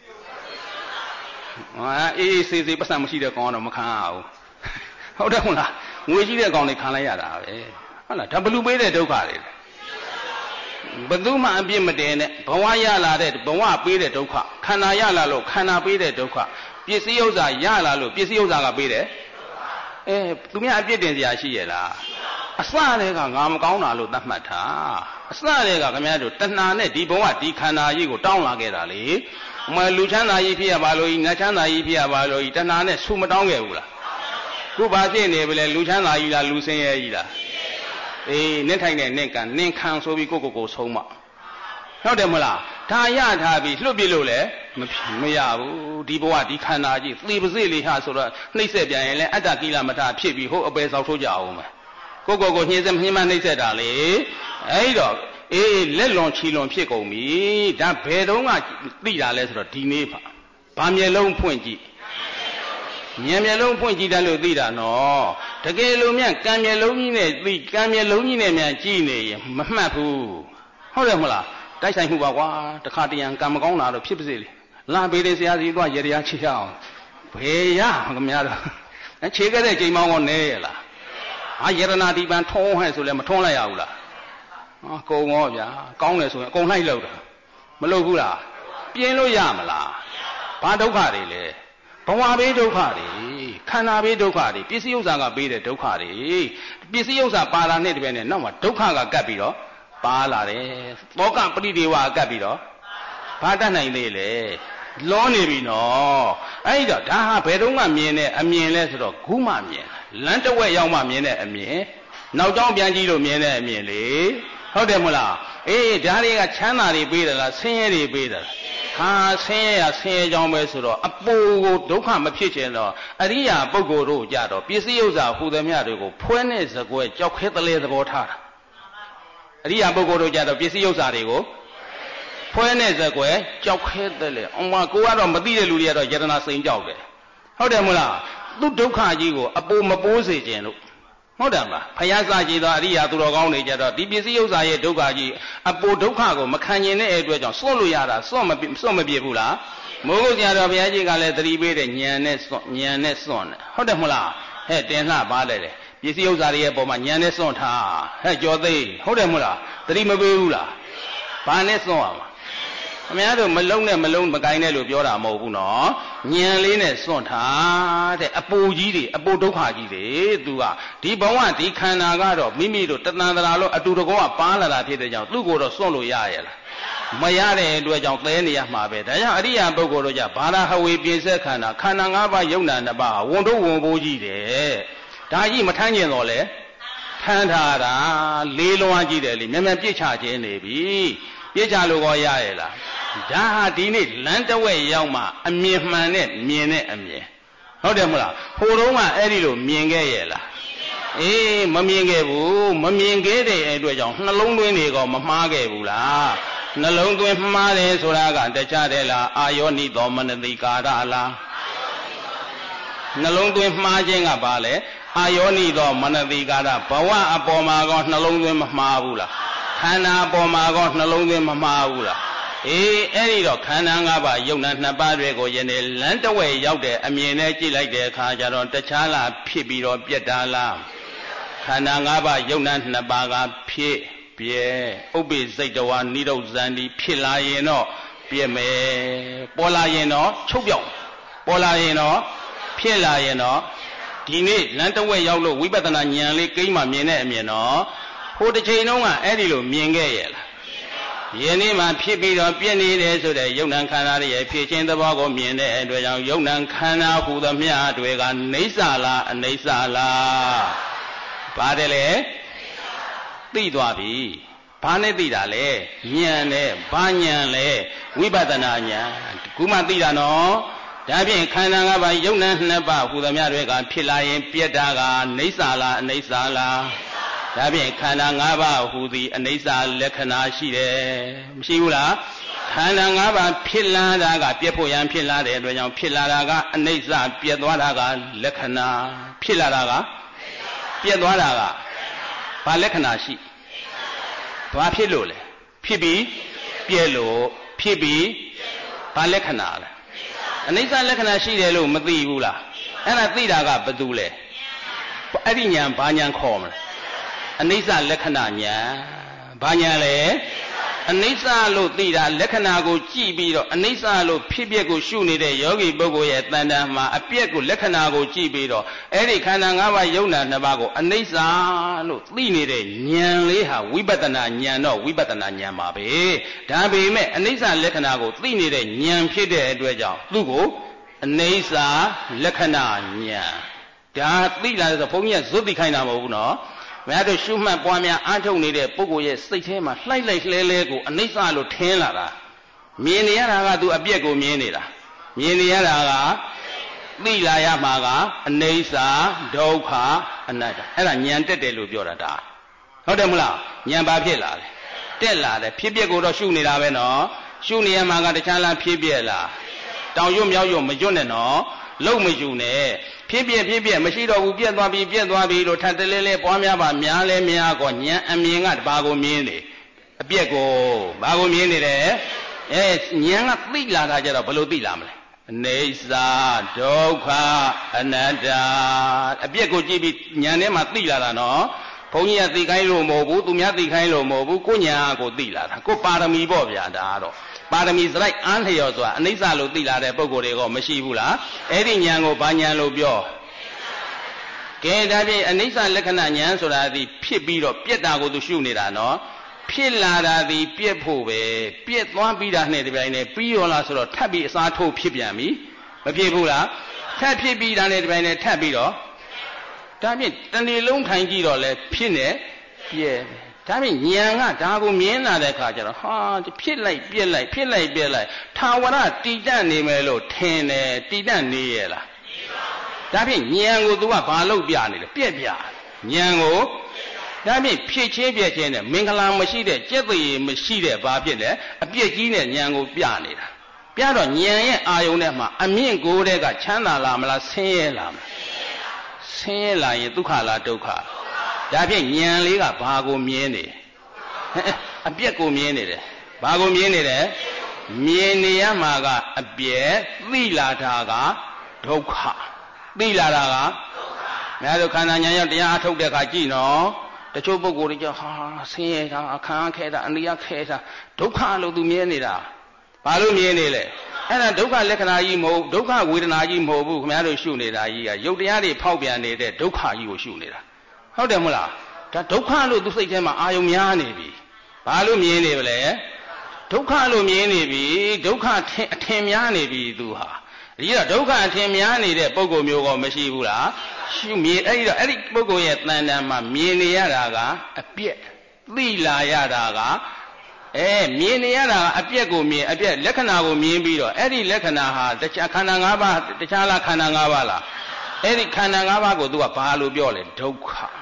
အေးစေစေပတ်စံမရှိတဲ့ကောင်ကတော့မခံရဘူးဟုတ်တယ်မဟုတ်လားငွေရှိတဲ့ကောင်တွေခံလိုက်ရတာပဲဟုတ်လားဒါဘယ်လိုပေးတဲ့ဒုက္ခတွေလဲဘယ်သူမှအပြစ်မတင်နဲ့ဘဝရလာတဲ့ဘဝပေးတဲ့ဒုက္ခခန္ဓာရလာလို့ခန္ဓာပေးတဲ့ဒုက္ခပစ္စည်းဥစ္စာရလာလို့ပစ္စည်းဥစ္စာကပေးတယ်သူများအပြစ်တင်စရာရှိရဲ့လားအစတွေကငါမကောင်းတာလို့သတ်မှတ်တာအစတွေကခင်ဗျားတို့တဏှာနဲ့ဒီဘဝဒီခန္ဓာကြီးကိုတောင်းလာခဲ့တာလေလူချမ်းသာကြီးဖြစ်ရပါလို့နတ်ချမ်းသာကြီးဖြစ်ရပါလို့တဏှာနဲ့ဆူမတောင်းခဲ့ဘူးလားခုဘာဖြစ်နေပြီလဲလူချမ်းသာကြီးလားလူဆင်းရဲကြီးလားနင့်ထိုင်တဲ့နင့်ကနင့်ခံဆိုပြီးကိုဆုံးမဟုတ်တယ်မလားဒါရထားပြီးလွတ်ပြလို့လည်းမရဘူးဒီဘဝဒီခန္ဓာကြီးသေပါစေလေဟာဆိုတော့နှိမ့်ဆက်ပြန်ရင်လည်းအတ္တကိလမထဖြစ်ပြီးဟုတ်အပယ်ဆောက်ထိုးကြအောင်မယ်ကိုညှင်းစက်နှင်းမနှိမ့်ဆက်တာလေအဲ့တော့လက်လွန်ချီလွန်ဖြစ်ကုန်ပြီဒါဘယ်တော့မှသိတာလဲဆိုတော့ဒီနေ့ပါဘာမျက်လုံးဖွင့်ကြည့်မျက်လုံးဖွင့်ကြည့်တယ်လို့သိတာနော်တကယ်လို့မြန်ကံမျက်လုံးကြီးနဲ့သိကံမျက်လုံးကြီးနဲ့မြန်ကြည့်နေရင်မမှတ်ဘူးဟုတ်တယ်မလားတိုက်ဆိုင်မှုပါကွာတခါတရံကံမကောင်းတာတော့ဖြစ်ပါစေလေလာပေးတဲ့ဆရာကြီးကရေတရားချေအောင်ဘယ်ရခင်ဗျားတော့ခြေခဲ့တဲ့ချိန်မောင်းကောနဲရလားယရနာဒီပန်ထုံးဟဲ့ဆိုလဲမထုံးလိုက်ရဘူးလားကုံရောဗျာကောင်းတယ်ဆိုရင်အကုန်လိုက်လောက်တာမလုပ်ဘူးလားပြင်းလို့ရမလားဘာဒုက္ခတွေလဲဘဝဘေးဒုက္ခတွေခန္ဓာဘေးဒုက္ခတွေပစ္စည်းဥစ္စာကပေးတဲ့ဒုက္ခတွေပစ္စည်းဥစ္စာပါလာနဲ့တပည့်နဲ့နောက်မှာဒုက္ခကကပ်ပြီးတော့ပါလာတယ်သောကပရိဒေဝကပ်ပြီးတော့ဘာတတ်နိုင်သေးလဲလောနေပြီနော်အဲ့တော့ဒါဟာဘယ်တော့မှမြင်တဲ့အမြင်လဲဆိုတော့ခုမှမြင်လမ်းတစ်ဝက်ရောက်မှမြင်တဲ့အမြင်နောက်ကြောင်းပြန်ကြည့်လို့မြင်တဲ့အမြင်လေဟုတ်တယ်မဟုတ်လားဒါတွေကချမ်းသာတွေပေးတယ်လားဆင်းရဲတွေပေးတယ်ဟာဆင်းရဲကြောင်းပဲဆိုတော့အပူကိုဒုက္ခမဖြစ်ချင်တော့အရိယာပုဂ္ဂိုလ်တို့ကြတော့ပစ္စည်းဥစ္စာဟူသည်များတွေကိုဖွဲနဲ့စကွဲကြောက်ခဲတလဲသဘောထားတာအရိယာပုဂ္ဂိုလ်တို့ကြတော့ပစ္စည်းဥစ္စာတွေကိုဖွဲနဲ့စကွဲကြောက်ခဲတလဲကိုကတော့မသိတဲ့လူတွေကတော့ယတနာစိန်ကြောက်တယ်ဟုတ်တယ်မဟုတ်လားသူဒုက္ခကြီးကိုအပူမပိုးစေခြင်းလို့ဟုတ်တယ်မလားဖယားစားကြည်သောအရိယာသူတော်ကောင်းတွေကြတော့ဒီပစ္စည်းဥစ္စာရဲ့ဒုက္ခကြီးအပူဒုက္ခကိုမခံကျင်တဲ့အတွက်ကြောင့်စွန့်လို့ရတာစွန့်မပြေဘူးလားမိုးကုတ်ကြတော်ဘုရားကြီးကလည်းသတိပေးတဲ့ဉာဏ်နဲ့စွန့်တယ်ဟုတ်တယ်မလားတင်လှပါလေပစ္စည်းဥစ္စာတွေရဲ့ပုံမှာဉာဏ်နဲ့စွန့်ထားကြော်သိဟုတ်တယ်မလားသတိမပေးဘူးလားဘာနဲ့စွန့်ရမှာအများတို့မလုံးနဲ့မလုံးမကိုင်းနဲ့လို့ပြောတာမဟုတ်ဘူးနော်ဉာဏ်လေးနဲ့စွန့်ထားတဲ့အပူကြီးတွေအပူဒုက္ခကြီးတွေသူကဒီဘဝဒီခန္ဓာကတော့မိမိတို့တဏ္ဍာလို့အတူတကောကပါလာတာဖြစ်တဲ့ကြောင့်သူ့ကိုတော့စွန့်လို့ရရဲ့လားမရတဲ့အတွက်ကြောင့်သဲနေရမှာပဲဒါကြောင့်အရိယာပုဂ္ဂိုလ်တို့ကြဘာသာဟဝေပြည့်စက်ခန္ဓာ၅ပါးယုံနာ2ပါးဝန်တို့ဝန်ပိုးကြီးတယ်ဒါကြီးမထမ်းကျင်တော့လေထမ်းထားတာလေးလွန်ကြည့်တယ်လေမြန်ပြစ်ချခြင်းနေပြီပြစ်ချလို့ကောရရဲ့လားဒါဟာဒီနေ့လမ်းတစ်ဝက်ရောက်မှအမြင်မှန်နဲ့မြင်တဲ့အမြင်ဟုတ်တယ်မဟုတ်လားဟိုတုန်းကအဲ့ဒီလိုမြင်ခဲ့ရဲ့လားမမြင်ခဲ့ဘူးမမြင်ခဲ့တဲ့အတွက်ကြောင့်နှလုံးသွင်းတွေကမမှားခဲ့ဘူးလားနှလုံးသွင်းမှားတယ်ဆိုတာကတခြားတယ်လားအာယောနိသောမနတိကာရလားနှလုံးသွင်းမှားခြင်းကဘာလဲအာယောနိသောမနတိကာရဘဝအပေါ်မှာကောနှလုံးသွင်းမမှားဘူးလားခန္ဓာအပေါ်မှာကောနှလုံးသွင်းမမှားဘူးလားအဲ့ဒီတော့ခန္ဓာ၅ပါးယုံနာနှစ်ပါးတွေကိုယနေ့လမ်းတဝဲရောက်တဲ့အမြင်နဲ့ကြည့်လိုက်တဲ့အခါကျတော့တခြားလားဖြစ်ပြီးတော့ပြက်တာလားခန္ဓာ၅ပါးယုံနာနှစ်ပါးကဖြစ်ပြဲဥပ္ပိစိတ်တဝါနိရုဒ္ဇန္တိဖြစ်လာရင်တော့ပြက်မယ်ပေါ်လာရင်တော့ချုပ်ပြောက်ပေါ်လာရင်တော့ဖြစ်လာရင်တော့ဒီနေ့လမ်းတဝက်ရောက်လို့ဝိပဿနာဉာဏ်လေးကိန်းမှမြင်တဲ့အမြင်တော့ဟိုတစ်ချိန်တုန်းကအဲ့ဒီလိုမြင်ခဲ့ရဲ့လားယနေ့မှဖြစ်ပြီးတော့ပြည့်နေတယ်ဆိုတဲ့ယုံ nant ခန္ဓာရဲ့ဖြစ်ခြင်းသဘောကိုမြင်တဲ့အတွက်ကြောင့်ယုံ nant ခန္ဓာဟူသမျှတွေကနေဆာလားအနိစ္စလားပါတယ်လေသိသွားပြီဘာနဲ့သိတာလဲဉာဏ်နဲ့ဘာဉာဏ်လဲဝိပဿနာဉာဏ်ခုမှသိတာနော်ဒါဖြင့်ခန္ဓာ၅ပါးယုံ nant နှစ်ပါးဟူသမျှတွေကဖြစ်လာရင်ပြက်တာကနေဆာလားအနိစ္စလားဒါဖြင့်ခန္ဓာ၅ပါးဟူသည်အနိစ္စလက္ခဏာရှိတယ်မရှိဘူးလားခန္ဓာ၅ပါးဖြစ်လာတာကပြက်ဖို့ရန်ဖြစ်လာတဲ့အတွက်ကြောင့်ဖြစ်လာတာကအနိစ္စပြက်သွားတာကလက္ခဏာဖြစ်လာတာကပြက်သွားတာကဘာလက္ခဏာရှိဘာဖြစ်လို့လဲဖြစ်ပြီးပြက်လို့ဖြစ်ပြီးဘာလက္ခဏာလဲအနိစ္စလက္ခဏာရှိတယ်လို့မသိဘူးလားအဲ့ဒါသိတာကဘာတူလဲအဲ့ဒီညာဘာညာခေါ်မလဲအနိစ္စလက္ခဏာညာဘာညာလဲအနိစ္စလို့သိတာလက္ခဏာကိုကြည့်ပြီးတော့အနိစ္စလို့ဖြစ်ပျက်ကိုရှုနေတဲ့ယောဂီပုဂ္ဂိုလ်ရဲ့တဏ္ဍာမှာအပြက်ကိုလက္ခဏာကိုကြည့်ပြီးတော့အဲ့ဒီခန္ဓာ၅ပါးယုံနာနှစ်ပါးကိုအနိစ္စလို့သိနေတဲ့ဉာဏ်လေးဟာဝိပဿနာဉာဏ်တော့ဝိပဿနာဉာဏ်ပါပဲဒါပေမဲ့အနိစ္စလက္ခဏာကိုသိနေတဲ့ဉာဏ်ဖြစ်တဲ့အတွက်ကြောင့်သူ့ကိုအနိစ္စလက္ခဏာဉာဏ်ဒါသိလာဆိုဘုန်းကြီးကဇွတ်သိခိုင်းတာမဟုတ်ဘူးနော်မင်းတို့ရှုမှတ်ပွားများအားထုတ်နေတဲ့ပုဂ္ဂိုလ်ရဲ့စိတ်ထဲမှာလှိုက်လိုက်လှဲလဲကိုအနိစ္စလို့ထင်လာတာမြင်နေရတာကသူအပြက်ကိုမြင်နေတာမြင်နေရတာကသိလာရမှာကအနိစ္စဒုက္ခအနတ္တအဲ့ဒါဉာဏ်တက်တယ်လို့ပြောတာဒါဟုတ်တယ်မလားဉာဏ်ပါဖြစ်လာတယ်တက်လာတယ်ဖြစ်ပျက်ကိုတော့ရှုနေတာပဲနော်ရှုနေရမှာကတခြားလားဖြစ်ပျက်လားတောင်ရွတ်မြောက်ရွတ်မရွတ်နဲ့နော်လုံမယူနဲ့ဖြစ်ပြမရှိတော့ဘူးပြက်သွားပြီလို့ထပ်တလဲလဲပွားများပါများလဲများကောဉာဏ်အမြင်ကဘာကိုမြင်နေအပြက်ကိုဘာကိုမြင်နေတယ်ဉာဏ်ကသိလာတာကြတော့ဘယ်လိုသိလာမလဲအနိစ္စဒုက္ခအနတ္တအပြက်ကိုကြည့်ပြီးဉာဏ်ထဲမှာသိလာတာနော်ဘုန်းကြီးကသိခိုင်းလို့မဟုတ်ဘူးသူများသိခိုင်းလို့မဟုတ်ဘူးကိုဉာဏ်ကိုသိလာတာကိုပါရမီပေါ့ဗျာဒါကတော့ပါရမီစရိုက်အားလျော်ဆိုတာအနိစ္စလို့သိလာတဲ့ပုဂ္ဂိုလ်တွေကမရှိဘူးလားအဲ့ဒီဉာဏ်ကိုဘာဉာဏ်လို့ပြောကဲဒါဖြင့်အနိစ္စလက္ခဏာဉာဏ်ဆိုတာဒီဖြစ်ပြီးတော့ပြက်တာကိုသူရှုနေတာနော်ဖြစ်လာတာဒီပြက်ဖို့ပဲပြက်သွားပြီးတာနဲ့ဒီပိုင်းနဲ့ပြီးရောလားဆိုတော့ထပ်ပြီးအစားထိုးဖြစ်ပြန်ပြီမဖြစ်ဘူးလားထပ်ဖြစ်ပြီးတာနဲ့ဒီပိုင်းနဲ့ထပ်ပြီးတော့ဒါဖြင့်တဏှေလုံးထိုင်ကြည့်တော့လဲဖြစ်နေပြက်ဒါဖြင့်ဉာဏ်ကဒါကိုမြင်လာတဲ့အခါကျတော့ဟာဖြစ်လိုက်ပြက်လိုက်ထာဝရတည်တတ်နေမယ်လို့ထင်တယ်တည်တတ်နေရဲ့လားဒါဖြင့်ဉာဏ်ကို तू ကဘာလို့ပြနေလဲပြက်ပြဉာဏ်ကိုဒါဖြင့်ဖြစ်ချင်းပြက်ချင်းနဲ့မင်္ဂလာမရှိတဲ့ကြက်သေးမရှိတဲ့ဘာဖြစ်လဲအပြက်ကြီးနဲ့ဉာဏ်ကိုပြနေတာပြတော့ဉာဏ်ရဲ့အာယုန်ထဲမှာအမြင့်ကိုယ်တဲ့ကချမ်းသာလားမလားဆင်းရဲလားဆင်းရဲလာရင်ဒုက္ခလားဒုက္ခဒါဖြင့်ဉာဏ်လေးကဘာကိုမြင်နေအပြက်ကိုမြင်နေတယ်ဘာကိုမြင်နေတယ်မြင်နေရမှာကအပြက်သိလာတာကဒုက္ခသိလာတာကဒုက္ခများတို့ခန္ဓာဉာဏ်ရောက်တရားအထုတ်တဲ့အခါကြည့်နော်တချို့ပုဂ္ဂိုလ်တွေကျဟာဆင်းရဲတာအခါခဲတာအနိယခဲတာဒုက္ခလို့သူမြင်နေတာဘာလို့မြင်နေလဲအဲ့ဒါဒုက္ခလက္ခဏာကြီးမဟုတ်ဒုက္ခဝေဒနာကြီးမဟုတ်ဘူးခင်ဗျားတို့ရှုနေတာကြီးကရုပ်တရားတွေဖောက်ပြန်နေတဲ့ဒုက္ခကြီးကိုရှုနေတာဟုတ်တယ်မဟုတ်လားဒါဒုက္ခလို့သူစိတ်ထဲမှာအာယုံများနေပြီဘာလို့မြင်နေပါလဲဒုက္ခလို့မြင်နေပြီဒုက္ခအထင်များနေပြီသူဟာဒီတော့ဒုက္ခအထင်များနေတဲ့ပုဂ္ဂိုလ်မျိုးကောမရှိဘူးလားရှုမြင်အဲ့ဒီပုဂ္ဂိုလ်ရဲ့တဏ္ဍာမှာမြင်နေရတာကအပြက်သိလာရတာကမြင်နေရတာကအပြက်ကိုမြင်အပြက်လက္ခဏာကိုမြင်ပြီးတော့အဲ့ဒီလက္ခဏာဟာတခြားခန္ဓာ၅ပါးတခြားလားခန္ဓာ၅ပါးလားအဲ့ဒီခန္ဓာ၅ပါးကိုသူကဘာလို့ပြောလဲဒုက္ခ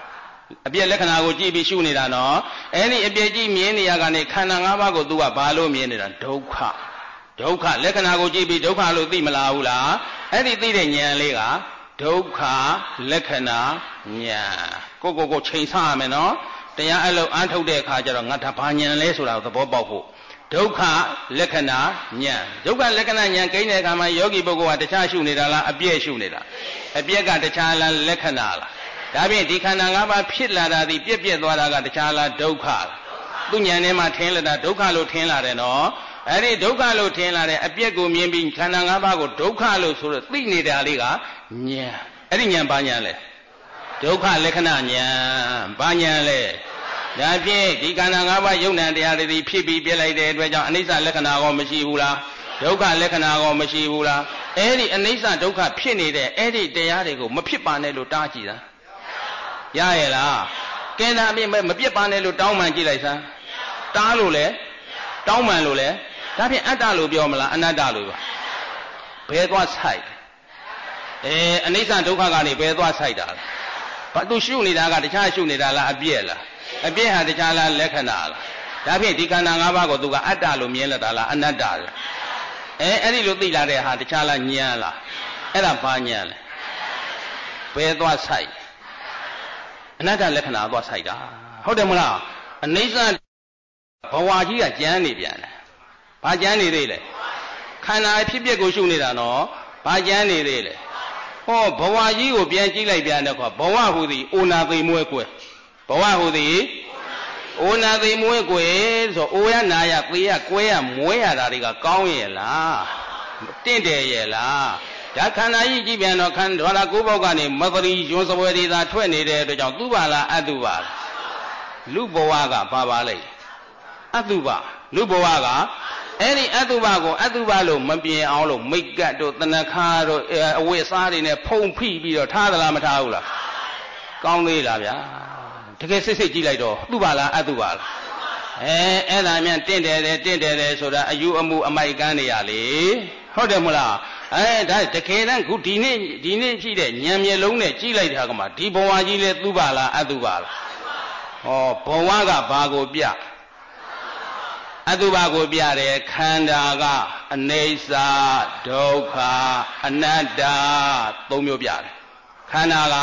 အပြည့်လက္ခဏာကိုကြည့်ပြီးရှုနေတာနော်အဲ့ဒီအပြည့်ကြည့်မြင်နေရကနေခန္ဓာ၅ပါးကိုသူကဘာလို့မြင်နေတာဒုက္ခဒုက္ခလက္ခဏာကိုကြည့်ပြီးဒုက္ခလို့သိမလားဘူးလားအဲ့ဒီသိတဲ့ဉာဏ်လေးကဒုက္ခလက္ခဏာဉာဏ်ကိုချိန်ဆရမယ်နော်တရားအလုပ်အားထုတ်တဲ့အခါကျတော့ငါဒါဘာဉာဏ်လဲဆိုတာကိုသဘောပေါက်ဖို့ဒုက္ခလက္ခဏာဉာဏ်ဒုက္ခလက္ခဏာဉာဏ်ကိန်းတဲ့အခါမှာယောဂီပုဂ္ဂိုလ်ကတခြားရှုနေတာလားအပြည့်ရှုနေတာအပြည့်ကတခြားလားလက္ခဏာလားဒါဖြင့်ဒီခန္ဓာ၅ပါးဖြစ်လာတာဒီပြည့်သွားတာကတခြားလားဒုက္ခလားသူဉာဏ်ထဲမှာထင်လာတာဒုက္ခလို့ထင်လာတယ်နော်အဲ့ဒီဒုက္ခလို့ထင်လာတဲ့အပြည့်ကိုမြင်ပြီးခန္ဓာ၅ပါးကိုဒုက္ခလို့ဆိုတော့သိနေတာလေးကဉာဏ်အဲ့ဒီဉာဏ်ဘာဉာဏ်လဲဒုက္ခလက္ခဏာဉာဏ်ဘာဉာဏ်လဲဒါဖြင့်ဒီခန္ဓာ၅ပါးယုံ nant တရားတွေဖြစ်ပြီးပြည့်လိုက်တဲ့အတွက်ကြောင့်အနိစ္စလက္ခဏာကောမရှိဘူးလားဒုက္ခလက္ခဏာကောမရှိဘူးလားအဲ့ဒီအနိစ္စဒုက္ခဖြစ်နေတဲ့အဲ့ဒီတရားတွေကိုမဖြစ်ပါနဲ့လို့တားကြည့်တာရရဲ့လားကဲဒါအပြင်မပြစ်ပါနဲ့လို့တောင်းပန်ကြည့်လိုက်စမ်းတားလို့လေတောင်းပန်လို့လေဒါဖြင့်အတ္တလို့ပြောမလားအနတ္တလို့ပါဘယ်သွားဆိုင်အနိစ္စဒုက္ခကနေဘယ်သွားဆိုင်တာလဲဘာသူရှုနေတာကတခြားရှုနေတာလားအပြည့်လားအပြည့်ဟာတခြားလားလက္ခဏာလားဒါဖြင့်ဒီခန္ဓာ၅ပါးကိုသူကအတ္တလို့မြင်လာတာလားအနတ္တလားအဲ့ဒီလိုသိလာတဲ့ဟာတခြားလားဉာဏ်လားအဲ့ဒါဘာဉာဏ်လဲဘယ်သွားဆိုင်အနတ္တလက္ခဏာသွားဆိုင်တာဟုတ်တယ်မလားအနိစ္စဘဝကြီးကကြမ်းနေပြန်တယ်ဘာကြမ်းနေသေးလဲခန္ဓာဖြစ်ပျက်ကိုရှုနေတာနော်ဘာကြမ်းနေသေးလဲဟောဘဝကြီးကိုပြန်ကြည့်လိုက်ပြန်တော့ဘဝဟူသည်အိုနာသိမ်မွဲကွယ်ဘဝဟူသည်အိုနာသိမ်မွဲကွယ်ဆိုအိုရနာရသေရကွဲရမွဲရတာတွေကကောင်းရဲ့လားတင့်တယ်ရဲ့လားဒါခန္ဓာကြီးကြည့်ပြန်တော့ခန္ဓာကိုယ်ပေါက်ကနေမသရီရွှန်စပွဲတွေသာထွက်နေတဲ့အတွက်ကြောင့်သူပါလားအတုပါလားလူဘဝကဘာပါလဲအတုပါလူဘဝကအဲ့ဒီအတုပကိုအတုပလို့မပြင်အောင်လို့မိတ်ကတ်တို့တဏခါတို့အဝိစားတွေနဲ့ဖုံဖိပြီးတော့ထားသလားမထားဘူးလားကောင်းသေးလားဗျာတကယ်စစ်စစ်ကြည့်လိုက်တော့သူပါလားအတုပါလားအဲ့ဒါမြန်တင့်တယ်ဆိုတာအယူအမှုအမိုက်ကန်းနေရလေဟုတ်တယ်မလားဒါတကယ်တမ်းခုဒီနေ့ဖြစ်တဲ့ဉာဏ်မျက်လုံးနဲ့ကြည့်လိုက်တာကမှဒီဘဝကြီးလဲသူပါလားအတုပါလားဟောဘဝကဘာကိုပြအတုပကိုပြတယ်ခန္ဓာကအနိစ္စဒုက္ခအနတ္တ၃မျိုးပြတယ်ခန္ဓာက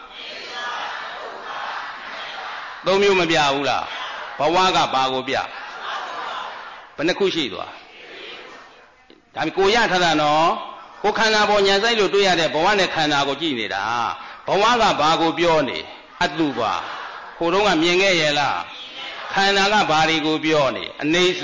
၃မျိုးမပြဘူးလားဘဝကဘာကိုပြဘယ်နှခုရှိသွားဒါပေမဲ့ကိုရထတာနော်ကိုခန္ဓာပေါ်ညာဆိုင်လို့တွေ့ရတဲ့ဘဝနဲ့ခန္ဓာကိုကြည့်နေတာဘဝကဘာကိုပြောနေအတုပဟိုတုန်းကမြင်ခဲ့ရဲ့လားခန္ဓာကဘာတွေကိုပြောနေအနိစ္စ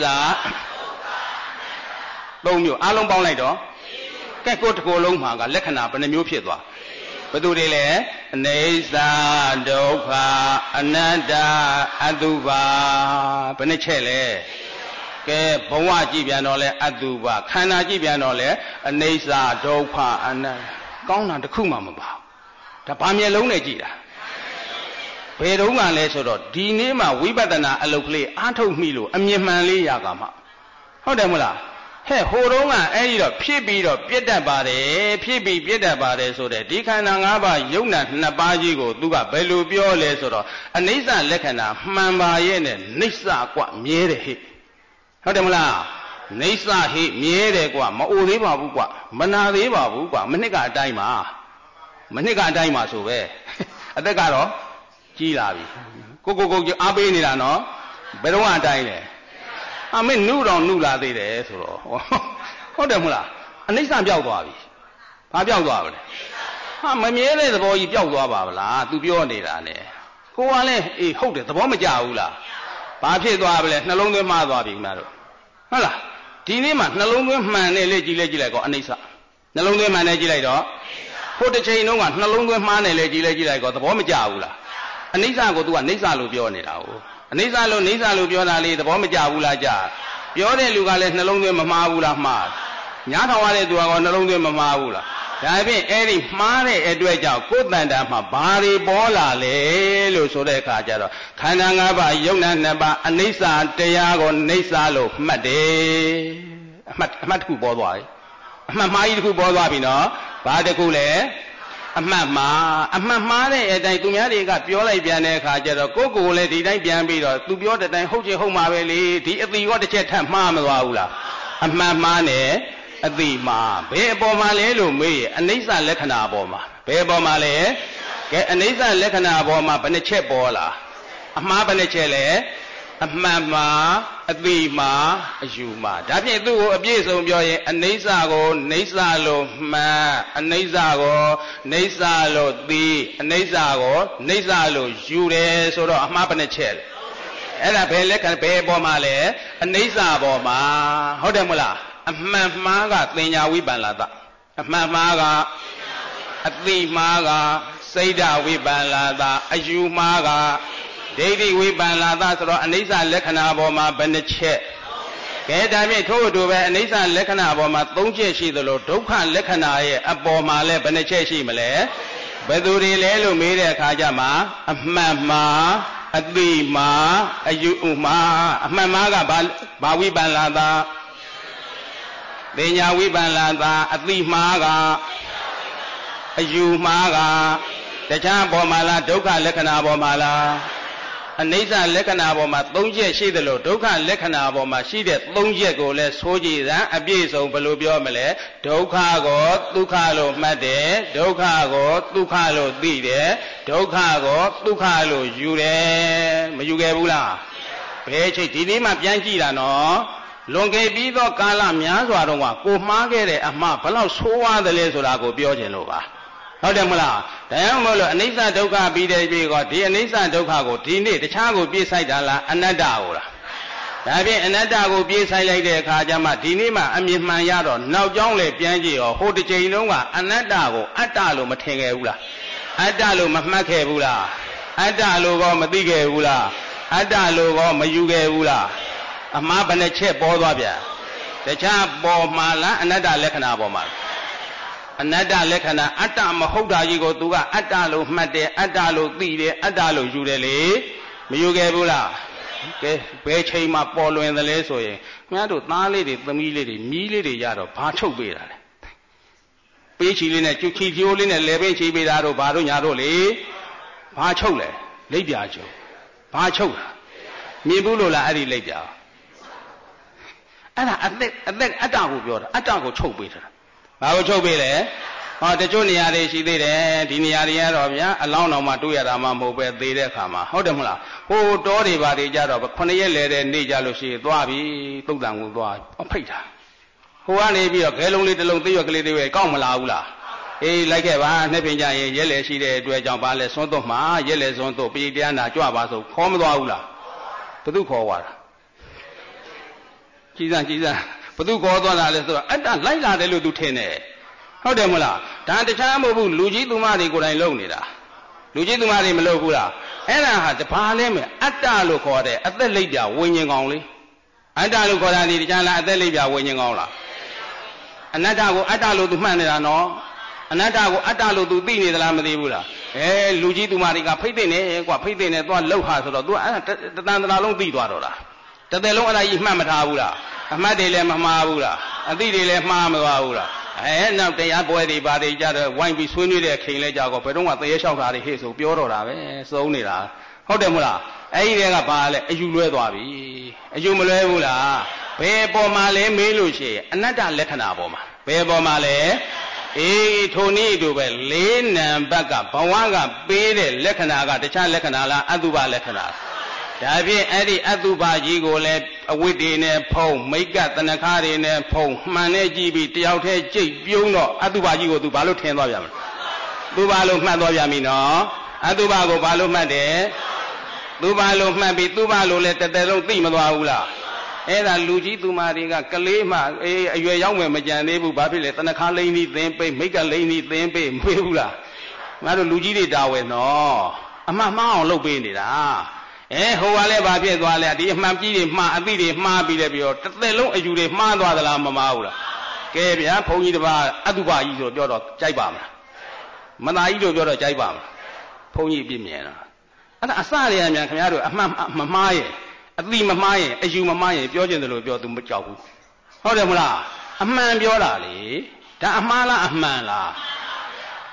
၃မျိုးအလုံးပေါင်းလိုက်တော့ကဲကိုတစ်ကိုယ်လုံးမှာကလက္ခဏာဘယ်နှမျိုးဖြစ်သွားဘယ်သူတွေလဲအနိစ္စဒုက္ခအနတ္တအတုပါဘယ်နှချက်လဲကဲဘဝကြည့်ပြန်တော့လဲအတုပါခန္ဓာကြည့်ပြန်တော့လဲအနိစ္စဒုက္ခအနတ္တကောင်းတာတစ်ခုမှမပါဒါဘာမျက်လုံးနဲ့ကြည့်တာဘယ်တော့မှလဲဆိုတော့ဒီနေ့မှဝိပဿနာအလုပ်ကလေးအားထုတ်မိလို့အမြင်မှန်လေးရကမှဟုတ်တယ်မလားဟဲ့ဟိုတုန်းကအဲ့ဒီတော့ဖြစ်ပြီးတော့ပြတ်တတ်ပါတယ်ဖြစ်ပြီးပြတ်တတ်ပါတယ်ဆိုတဲ့ဒီခန္ဓာ၅ပါးယုံနာ2ပါးကြီးကိုသူကဘယ်လိုပြောလဲဆိုတော့အနိစ္စလက္ခဏာမှန်ပါရဲ့နဲ့နိစ္စกว่าမြဲတယ်ဟဲ့ဟုတ်တယ်မလားနိစ္စဟိမြဲတယ်กว่าမအိုသေးပါဘူးกว่าမနာသေးပါဘူးกว่าမနှစ်ကအတိုင်းပါဆိုပဲအသက်ကတော့ကြီးလာပြီကိုအားပေးနေတာနော်ဘယ်တော့မှအတိုင်းလဲအမေနုတော်နုလာသေးတယ်ဆိုတော့ဟုတ်တယ်မလားအနိစ္စပျောက်သွားပြီဘာပျောက်သွားပါလဲဟာမမြဲတဲ့သဘောကြီးပျောက်သွားပါဗလား तू ပြောနေတာနဲ့ကိုကလည်းအေးဟုတ်တယ်သဘောမကျဘူးလားဘာဖြစ်သွားပါလဲနှလုံးသွင်းမှားသွားပြီခင်ဗျားတို့ဟုတ်လားဒီနေ့မှနှလုံးသွင်းမှန်နဲ့လေကြည့်လိုက်ကောအနိစ္စနှလုံးသွင်းမှန်နဲ့ကြည့်လိုက်တော့ဟိုတစ်ချိန်လုံးကနှလုံးသွင်းမှားနဲ့လေကြည့်လိုက်ကောသဘောမကျဘူးလားအနိစ္စကို तू ကနိစ္စလို့ပြောနေတာကိုအနိစ္စလို့ပြောတာလေသဘောမကျဘူးလားကြာပြောတဲ့လူကလည်းနှလုံးသွင်းမမှားဘူးလားမှားညားထောင်ရတဲ့သူကနှလုံးသွင်းမမှားဘူးလားဒါဖြင့်အဲ့ဒီမှားတဲ့အတွက်ကြောင့်ကိုယ်တန်တာမှာဘာတွေပေါ်လာလဲလို့ဆိုတဲ့အခါကျတော့ခန္ဓာ၅ပါးယုံနာ2ပါးအနိစ္စတရားကိုနိစ္စလို့မှတ်တယ်အမှတ်တစ်ခုပေါ်သွားပြီအမှတ်မှားကြီးတစ်ခုပေါ်သွားပြီနော်ဘာတစ်ခုလဲအမှတ်မှားတဲ့အတိုင်းသူများတွေကပြောလိုက်ပြန်တဲ့အခါကျတော့ကိုယ့်ကိုယ်လည်းဒီတိုင်းပြန်ပြီးတော့သူပြောတဲ့အတိုင်းဟုတ်ချင်ဟုတ်မှာပဲလေဒီအတိရောတစ်ချက်ထပ်မှားမသွားဘူးလားအမှတ်မှားနဲ့အတိမှားဘယ်အပေါ်မှာလဲလို့မေးရင်အနိစ္စလက္ခဏာအပေါ်မှာဘယ်အပေါ်မှာလဲကဲအနိစ္စလက္ခဏာအပေါ်မှာဘယ်နှချက်ပေါ်လာအမှားဘယ်နှချက်လဲအမှန်မှာအတိမှာအယူမှာဒါဖြင့်သူ့ကိုအပြည့်စုံပြောရင်အနိစ္စကိုနိစ္စလို့မှန်အနိစ္စကိုနိစ္စလို့သိအနိစ္စကိုနိစ္စလို့ယူတယ်ဆိုတော့အမှားဘယ်နှချက်လဲအဲ့ဒါဘယ်လက္ခဏာဘယ်ပေါ်မှာလဲအနိစ္စပေါ်မှာဟုတ်တယ်မလားအမှန်မှားကသင်ညာဝိပန္နတအမှန်မှားကအတိမှားကစိတ်ဓာဝိပန္နတအယူမှားကဒိဋ္ဌိဝိပန္နတဆိုတော့အနိစ္စလက္ခဏာပေါ်မှာဘယ်နှချက်ကဲဒါဖြင့်ထို့အတူပဲအနိစ္စလက္ခဏာပေါ်မှာ၃ချက်ရှိသလိုဒုက္ခလက္ခဏာရဲ့အပေါ်မှာလည်းဘယ်နှချက်ရှိမလဲဘယ်သူတွေလဲလို့မေးတဲ့အခါကျမှအမှန်မှားအတိမှားအယူမှားအမှန်မှားကဘာဝိပန္နတပညာဝိပန္နတအတိမှားကအယူမှားကတခြားပေါ်မှာလားဒုက္ခလက္ခဏာပေါ်မှာလားအနိစ္စလက္ခဏာပေါ်မှာ၃ချက်ရှိသလိုဒုက္ခလက္ခဏာပေါ်မှာရှိတဲ့၃ချက်ကိုလည်းဆိုကြည်စမ်းအပြည့်စုံဘယ်လိုပြောမလဲဒုက္ခကိုဒုက္ခလို့မှတ်တယ်ဒုက္ခကိုဒုက္ခလို့သိတယ်ဒုက္ခကိုဒုက္ခလို့ယူတယ်မယူခဲ့ဘူးလားဘယ်ချိန်ဒီနေ့မှပြန်ကြည့်တာနော်လွန်ခဲ့ပြီးသောကာလများစွာတုန်းကကိုမှားခဲ့တဲ့အမှားဘယ်လောက်ဆိုးဝါးသလဲဆိုတာကိုပြောခြင်းလို့ပါဟုတ်တယ်မလားဒါကြောင့်မို့လို့အနိစ္စဒုက္ခပြီးတဲ့ပြီးတော့ဒီအနိစ္စဒုက္ခကိုဒီနေ့တခြားကိုပြေးဆိုင်တာလားအနတ္တကိုလားဒါဖြင့်အနတ္တကိုပြေးဆိုင်လိုက်တဲ့အခါကျမှဒီနေ့မှအမြင်မှန်ရတော့နောက်ကြောင်းလေပြန်ကြည့်ရောဟိုတစ်ချိန်လုံးကအနတ္တကိုအတ္တလို့မထင်ခဲ့ဘူးလားအတ္တလို့မမှတ်ခဲ့ဘူးလားအတ္တလို့ကောမသိခဲ့ဘူးလားအတ္တလို့ကောမယူခဲ့ဘူးလားအမှားဘယ်နှချက်ပေါ်သွားပြန်တခြားပေါ်မှာလားအနတ္တလက္ခဏာပေါ်မှာအနတ္တလက္ခဏာအတ္တမဟုတ်တာကြီးကိုသူကအတ္တလို့မှတ်တယ်အတ္တလို့သိတယ်အတ္တလို့ယူတယ်လေမယူခဲ့ဘူးလားကဲဘယ်ချိန်မှပေါ်လွင်သလဲဆိုရင်ခင်ဗျားတို့သားလေးတွေသမီးလေးတွေမြီးလေးတွေရတော့ဘာထုတ်ပေးတာလဲပေးချီလေးနဲ့ကျူချီချိုးလေးနဲ့လေပင်းချီပေးတာတို့ဘာတို့ညာတို့လေဘာချုပ်လဲလိပ်ပြာကျုံဘာချုပ်တာမြင်ဘူးလို့လားအဲ့ဒီလိပ်ပြာအဲ့ဒါအသက်အတ္တကိုပြောတာအတ္တကိုချုပ်ပေးတာဘာကိုချုပ်ပေးလဲဟောတချို့နေရာတွေရှိသေးတယ်ဒီနေရာတွေကတော့ဗျာအလောင်းတော်မှတွေ့ရတာမှမဟုတ်ပဲသေတဲ့အခါမှာဟုတ်တယ်မလားဟိုတောတွေဘာတွေကြတော့9ရက်လဲတဲ့နေ့ကြလို့ရှိရင်သွားပြီသုတ်တန်ကိုသွားဖိတ်တာဟိုကနေပြီးတော့ခဲလုံးလေးတစ်လုံးသိရွက်ကလေးတွေပဲကောက်မလာဘူးလားအေးလိုက်ခဲ့ပါနှစ်ပင်ကြရင်ရက်လေရှိတဲ့အတွက်ကြောင့်ဘာလဲစွန်းသွတ်မှာရက်လေစွန်းသွတ်ပြည်တရားနာကြွပါဆိုခေါ်မသွားဘူးလားဘသူခေါ်သွားတာကြည်စမ်းဘသူခေါ်သွားတာလဲဆိုတော့အတ္တလိုက်လာတယ်လို့သူထင်တယ်ဟုတ်တယ်မလားဒါတခြားမဟုတ်ဘူးလူကြီးသူမတွေကိုယ်တိုင်လုပ်နေတာလူကြီးသူမတွေမလုပ်ဘူးလားအဲ့ဒါဟာတဘာလဲမယ်အတ္တလို့ခေါ်တဲ့အသက်လိပ်ပြဝိညာဉ်ကောင်လေးအတ္တလို့ခေါ်တာဒီတခြားလားအသက်လိပ်ပြဝိညာဉ်ကောင်လားအနတ္တကိုအတ္တလို့သူမှတ်နေတာနော်အနတ္တကိုအတ္တလို့သူသိနေသလားမသိဘူးလားလူကြီးသူမတွေကဖိတ်သိနေကွာဖိတ်သိနေသွားလှုပ်ဟာဆိုတော့ तू အဲ့ဒါတတန်တရာလုံးသိသွားတော့တာတစ်သက်လုံးအဲ့ဒါကြီးမှတ်မထားဘူးလားအမှတ်တွေလည်းမမှားဘူးလားအသိတွေလည်းမှားမသွားဘူးလားနောက်တရားပွဲတွေဘာတွေကြတော့ဝိုင်းပြီးဆွေးနွေးတဲ့ချိန်လဲကြတော့ဘယ်တော့မှသေရလျှောက်တာတွေဟေ့ဆိုပြောတော့တာပဲစုံနေတာဟုတ်တယ်မလားအဲ့ဒီတွေကဘာလဲအယူလွဲသွားပြီအယူမလွဲဘူးလားဘယ်ပေါ်မှာလဲမေးလို့ရှိရင်အနတ္တလက္ခဏာပေါ်မှာဘယ်ပေါ်မှာလဲအေးထိုနည်းတို့ပဲ၄နံပါတ်ကဘဝကပေးတဲ့လက္ခဏာကတခြားလက္ခဏာလားအတုပလက္ခဏာဒါဖြင့်အဲ့ဒီအတုပကြီးကိုလည်းအဝိတ္တေနဲ့ဖုံးမိတ်ကတဏခါတွေနဲ့ဖုံးမှန်နဲ့ကြည့်ပြီးတယောက်တည်းကြိတ်ပြုံးတော့အတုပကြီးကိုသူဘာလို့ထင်သွားပြန်မလဲသူဘာလို့မှတ်သွားပြန်ပြီနော်အတုပကိုဘာလို့မှတ်တယ်သူဘာလို့မှတ်ပြီးသူဘာလို့လဲတသက်လုံးသိမသွားဘူးလားအဲ့ဒါလူကြီးသူမတွေကကလေးမှအရွယ်ရောက်မယ်မကြံသေးဘူးဘာဖြစ်လဲတဏခါလိမ့်ပြီးသင်ပေးမိတ်ကလိမ့်ပြီးသင်ပေးမပေးဘူးလားငါတို့လူကြီးတွေတာဝယ်နော်အမှန်မှားအောင်လုပ်ပေးနေတာဟိုကလည်းဘာဖြစ်သွားလဲဒီအမှန်ကြီးတွေမှားအသိတွေမှားပြီးတယ်ပြီးတော့တစ်သက်လုံးအယူတွေမှားသွားသလားမမှားဘူးလားကဲဗျာဘုန်းကြီးတစ်ပါးအတုပကြီးဆိုပြောတော့ကြိုက်ပါမလားမသားကြီးတို့ပြောတော့ကြိုက်ပါမလားဘုန်းကြီးပြည့်မြင်တော့အဲ့ဒါအစတွေကမြန်ခင်ဗျားတို့အမှန်မမှားရဲ့အသိမမှားရင်အယူမမှားရင်ပြောကျင်တယ်လို့ပြောသူမကြောက်ဘူးဟုတ်တယ်မလားအမှန်ပြောတာလေဒါအမှားလားအမှန်လားဟ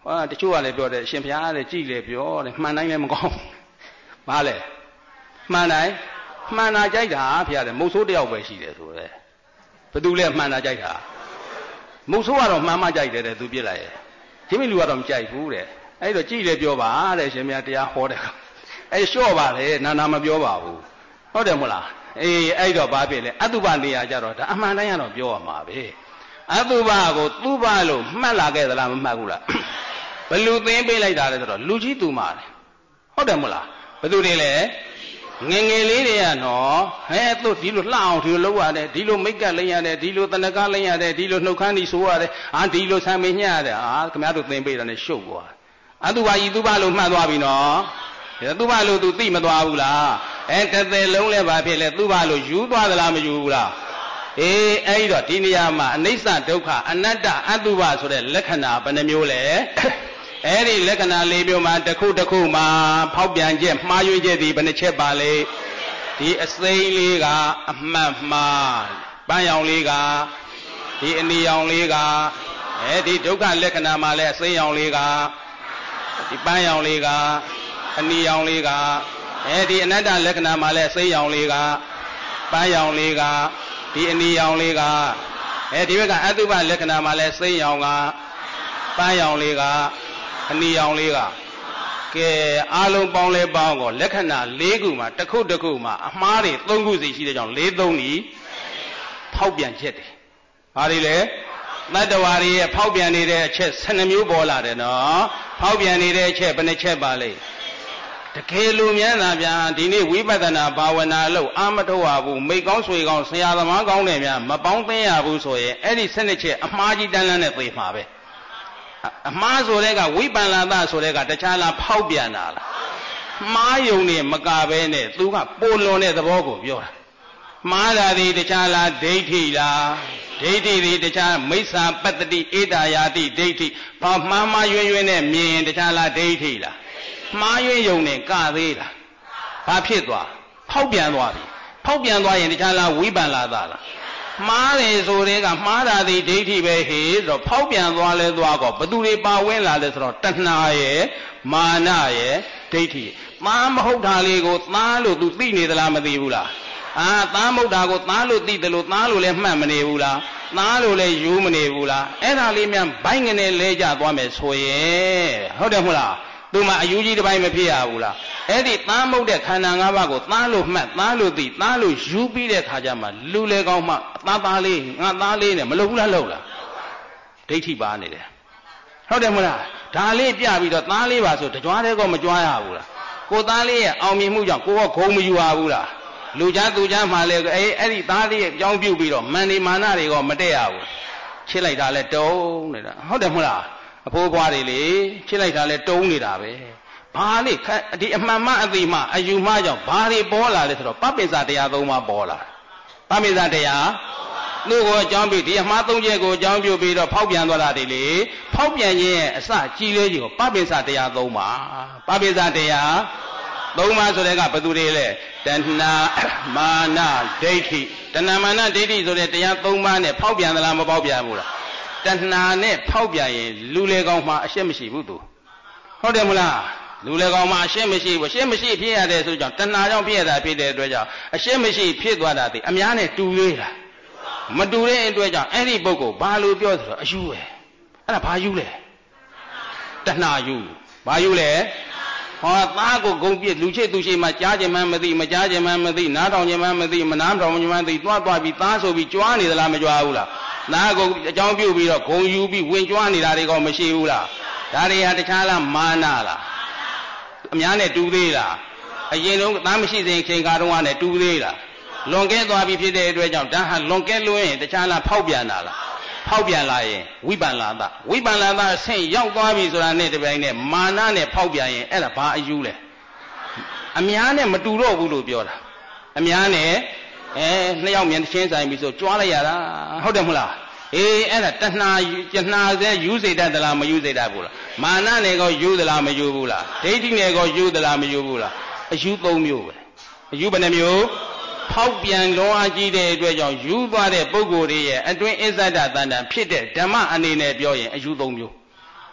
တချို့ကလည်းပြောတယ်ရှင်ဘုရားတဲ့ကြည်လေပြောတယ်မှန်တိုင်းလည်းမကောင်းဘာလဲမှန်တိုင်းမှန်တာကြိုက်တာဘုရားတဲ့မုတ်ဆိုးတယောက်ပဲရှိတယ်ဆိုရဲဘသူလဲမှန်တာကြိုက်တာမုတ်ဆိုးကတော့မှန်မှကြိုက်တယ်တဲ့သူပြစ်လိုက်ရဲ့ဒီမိလူကတော့မကြိုက်ဘူးတဲ့အဲ့တော့ကြည်လေပြောပါတဲ့ရှင်ဘုရားတရားဟောတယ်အဲ့လျှော့ပါလေနာမပြောပါဘူးဟုတ်တယ်မဟုတ်လားအေးအဲ့တော့ဘာဖြစ်လဲအတုပနေရာကြတော့ဒါအမှန်တိုင်းကတော့ပြောရမှာပဲအတုပကိုသူပလို့မှတ်လာခဲ့သလားမမှတ်ဘူးလားဘလူသင်ပေးလိုက်တာလဲဆိုတော့လူကြီးသူမတယ်ဟုတ်တယ်မဟုတ်လားဘသူတွေလဲငယ်ငယ်လေးတွေကနော်သူဒီလိုလှအောင်ဒီလိုလုပ်ရတယ်ဒီလိုမိတ်ကပ်လိမ့်ရတယ်ဒီလိုတဏ္ဍကလိမ့်ရတယ်ဒီလိုနှုတ်ခမ်းဒီဆိုရတယ်ဒီလိုဆံမင်းညှရတယ်ခင်ဗျားတို့သင်ပေးတာနဲ့ရှုပ်သွားအတုပကြီးသူပလို့မှတ်သွားပြီနော်သူပလို့သူသိမသွားဘူးလားတစ်သက်လုံးလဲဘာဖြစ်လဲသူပလို့ယူသွားသလားမယူဘူးလားအဲ့တော့ဒီနေရာမှာအနိစ္စဒုက္ခအနတ္တအတုပဆိုတဲ့လက္ခဏာဘယ်နှမျိုးလဲအဲ့ဒီလက္ခဏာ၄မျိုးမှာတစ်ခုတစ်ခုမှာဖောက်ပြန်ချက်မှားယွင်းချက်ဒီဘယ်နှချက်ပါလဲဒီအစိမ့်လေးကအမှတ်မှားပန်းရောင်လေးကဒီအနီရောင်လေးကဒီဒုက္ခလက္ခဏာမှာလဲအစိမ့်ရောင်လေးကဒီပန်းရောင်လေးကအနီရောင်လေးကဒီအနတ္တလက္ခဏာမှာလဲအစိမ့်ရောင်လေးကပန်းရောင်လေးကဒီအနီရောင်လေးကဒီဘက်ကအတုပလက္ခဏာမှာလဲစိမ့်ရောင်ကပန်းရောင်လေးကအနီရောင်လေးကကဲအားလုံးပေါင်းလဲပေါင်းကိုလက္ခဏာ၄ခုမှာတစ်ခုတစ်ခုမှာအမှားတွေ၃ခုစီရှိတဲ့ကြောင့်၄၃ဤဖောက်ပြန်ချက်တယ်။ဘာတွေလဲတတ္တဝါတွေရဲ့ဖောက်ပြန်နေတဲ့အချက်12မျိုးပေါ်လာတယ်နော်။ဖောက်ပြန်နေတဲ့အချက်ဘယ်နှချက်ပါလဲ။တကယ်လို့များတာဗျာဒီနေ့ဝိပဿနာဘာဝနာလို့အာမထုတ်ရဘူးမိကောင်းဆွေကောင်းဆရာသမားကောင်းတယ်များမပေါင်းသိရဘူးဆိုရင်အဲ့ဒီ12ချက်အမှားကြီးတန်းလန်းနဲ့သိမှာပဲအမှားဆိုတဲ့ကဝိပန္နသဆိုတဲ့ကတခြားလားဖောက်ပြန်တာလားမှားယုံနဲ့မကပဲနဲ့သူကပိုလွန်တဲ့သဘောကိုပြောတာမှားတာဒီတခြားလားဒိဋ္ဌိလားဒိဋ္ဌိဒီတခြားမိစ္ဆာပတ္တိဧတာယာတိဒိဋ္ဌိဘာမှားရွင်ရွင်နဲ့မြင်တခြားလားဒိဋ္ဌိလားမှားရွင်ယုံနဲ့ကသေးလားဘာဖြစ်သွားဖောက်ပြန်သွားပြီဖောက်ပြန်သွားရင်တခြားလားဝိပန္နသလားမှားတယ်ဆိုတဲ့ကမှားတာဒီဒိဋ္ဌိပဲဟေ့ဆိုတော့ဖောက်ပြန်သွားလဲသွားကောဘသူတွေပါဝင်လာလဲဆိုတော့တဏှာရဲ့မာနရဲ့ဒိဋ္ဌိသားမဟုတ်တာလေးကိုသားလို့ तू သိနေသလားမသိဘူးလားသားမဟုတ်တာကိုသားလို့သိတယ်လို့သားလို့လည်းမှတ်မနေဘူးလားသားလို့လည်းယူမနေဘူးလားအဲ့ဒါလေးများဘိုင်းငနဲ့လဲကြသွားမယ်ဆိုရင်ဟုတ်တယ်မဟုတ်လားသူမှအယူကြီးတစ်ပိုင်းမဖြစ်ရဘူးလားအဲ့ဒီသားမဟုတ်တဲ့ခန္ဓာ၅ပါးကိုသားလို့မှတ်သားလို့သိသားလို့ယူပြီးတဲ့ခါကျမှလူလေကောင်းမှသားလေးငါသားလေးနဲ့မလုပ်ဘူးလားလုပ်လားဒိဋ္ဌိပါနေတယ်ဟုတ်တယ်မဟုတ်လားဒါလေးပြပြီးတော့သားလေးပါဆိုတကြွားတဲ့ကောမကြွားရဘူးလားကိုသားလေးရဲ့အောင်မြင်မှုကြောင့်ကိုကဂုံမယူရဘူးလားလူချသူချမှလည်းအဲ့ဒီသားလေးရဲ့ကြောင်းပြုတ်ပြီးတော့မန္တိမာနတွေကမတက်ရဘူးချစ်လိုက်တာလဲတုံးနေတာဟုတ်တယ်မဟုတ်လားအဖိုးဘွားတွေလေချစ်လိုက်တာလဲတုံးနေတာပဲဘာလေဒီအမှန်မှအသိမှအယူမှကြောင့်ဘာတွေပေါ်လာလဲဆိုတော့ပပိစ္ဆတရား၃ပါးပေါ်လာပပိစ္ဆတရားသူ့ကိုအကြောင်းပြုဒီအမှား၃ချက်ကိုအကြောင်းပြုပြီးတော့ဖောက်ပြန်သွားတာတွေလေဖောက်ပြန်ခြင်းရဲ့အစကြီးလေးကြီးကိုပပိစ္ဆတရား၃ပါးပပိစ္ဆတရား၃ပါးဆိုတဲ့ကဘယ်သူတွေလဲတဏှာမာနဒိဋ္ဌိတဏှာမာနဒိဋ္ဌိဆိုတဲ့တရား၃ပါးနဲ့ဖောက်ပြန်သလားမဖောက်ပြန်ဘူးလားတဏှာနဲ့ဖောက်ပြန်ရင်လူလေကောင်မှအရှက်မရှိဘူးသူဟုတ်တယ်မလားလူလေကောင်မှအရှက်မရှိဘူးအရှက်မရှိဖြစ်ရတဲ့ဆိုကြောင့်တဏှာကြောင့်ဖြစ်ရတာဖြစ်တဲ့အတွက်ကြောင့်အရှက်မရှိဖြစ်သွားတာဒီအများနဲ့တူသေးလားမတူတဲ့အတွက်ကြောင့်အဲ့ဒီပုဂ္ဂိုလ်ဘာလို့ပြောဆိုတော့အယူပဲအဲ့ဒါဘာယူလဲတဏှာယူဘာယူလဲဟောသားကိုဂုံပြစ်လူချစ်သူရှိမှကြားခြင်းမှမသိမကြားခြင်းမှမသိနားထောင်ခြင်းမှမသိမနားထောင်ခြင်းမှမသိတွားပြီးသားဆိုပြီးကြွားနေသလားမကြွားဘူးလားသားကိုအကြောင်းပြုပြီးတော့ဂုံယူပြီးဝင်ကြွားနေတာတွေကမရှိဘူးလားဒါတွေဟာတခြားလားမာနလားအများနဲ့တူသေးလားအရင်တုန်းကသားမရှိစဉ်ချိန်ကားတုန်းကနဲ့တူသေးလားလွန်ကဲသွားပြီဖြစ်တဲ့အတွက်ကြောင့်ဒါဟာလွန်ကဲလွန်းရင်တခြားလားဖောက်ပြန်တာလားဖောက်ပြန်လာရင်ဝိပန္နသဝိပန္နသဆင့်ရောက်သွားပြီဆိုတာနဲ့တပြိုင်နက်မာနနဲ့ဖောက်ပြန်ရင်အဲ့ဒါဘာအယူလဲအများနဲ့မတူတော့ဘူးလို့ပြောတာအများနဲ့နှစ်ယောက်မြန်ချင်းဆိုင်ပြီဆိုကြွားလိုက်ရတာဟုတ်တယ်မဟုတ်လားအဲ့ဒါတဏှာစေယူစေတတ်သလားမယူစေတတ်ဘူးလားမာနနဲ့ကောယူသလားမယူဘူးလားဒိဋ္ဌိနဲ့ကောယူသလားမယူဘူးလားအယူ၃မျိုးပဲအယူဘယ်နှမျိုးဖောက်ပြန်လွန်အားကြီးတဲ့အတွက်ကြောင့်ယူသွားတဲ့ပုဂ္ဂိုလ်တွေရဲ့အတွင်းအစ္ဆဒတန်တန်ဖြစ်တဲ့ဓမ္မအနေနဲ့ပြောရင်အယူ၃မျိုး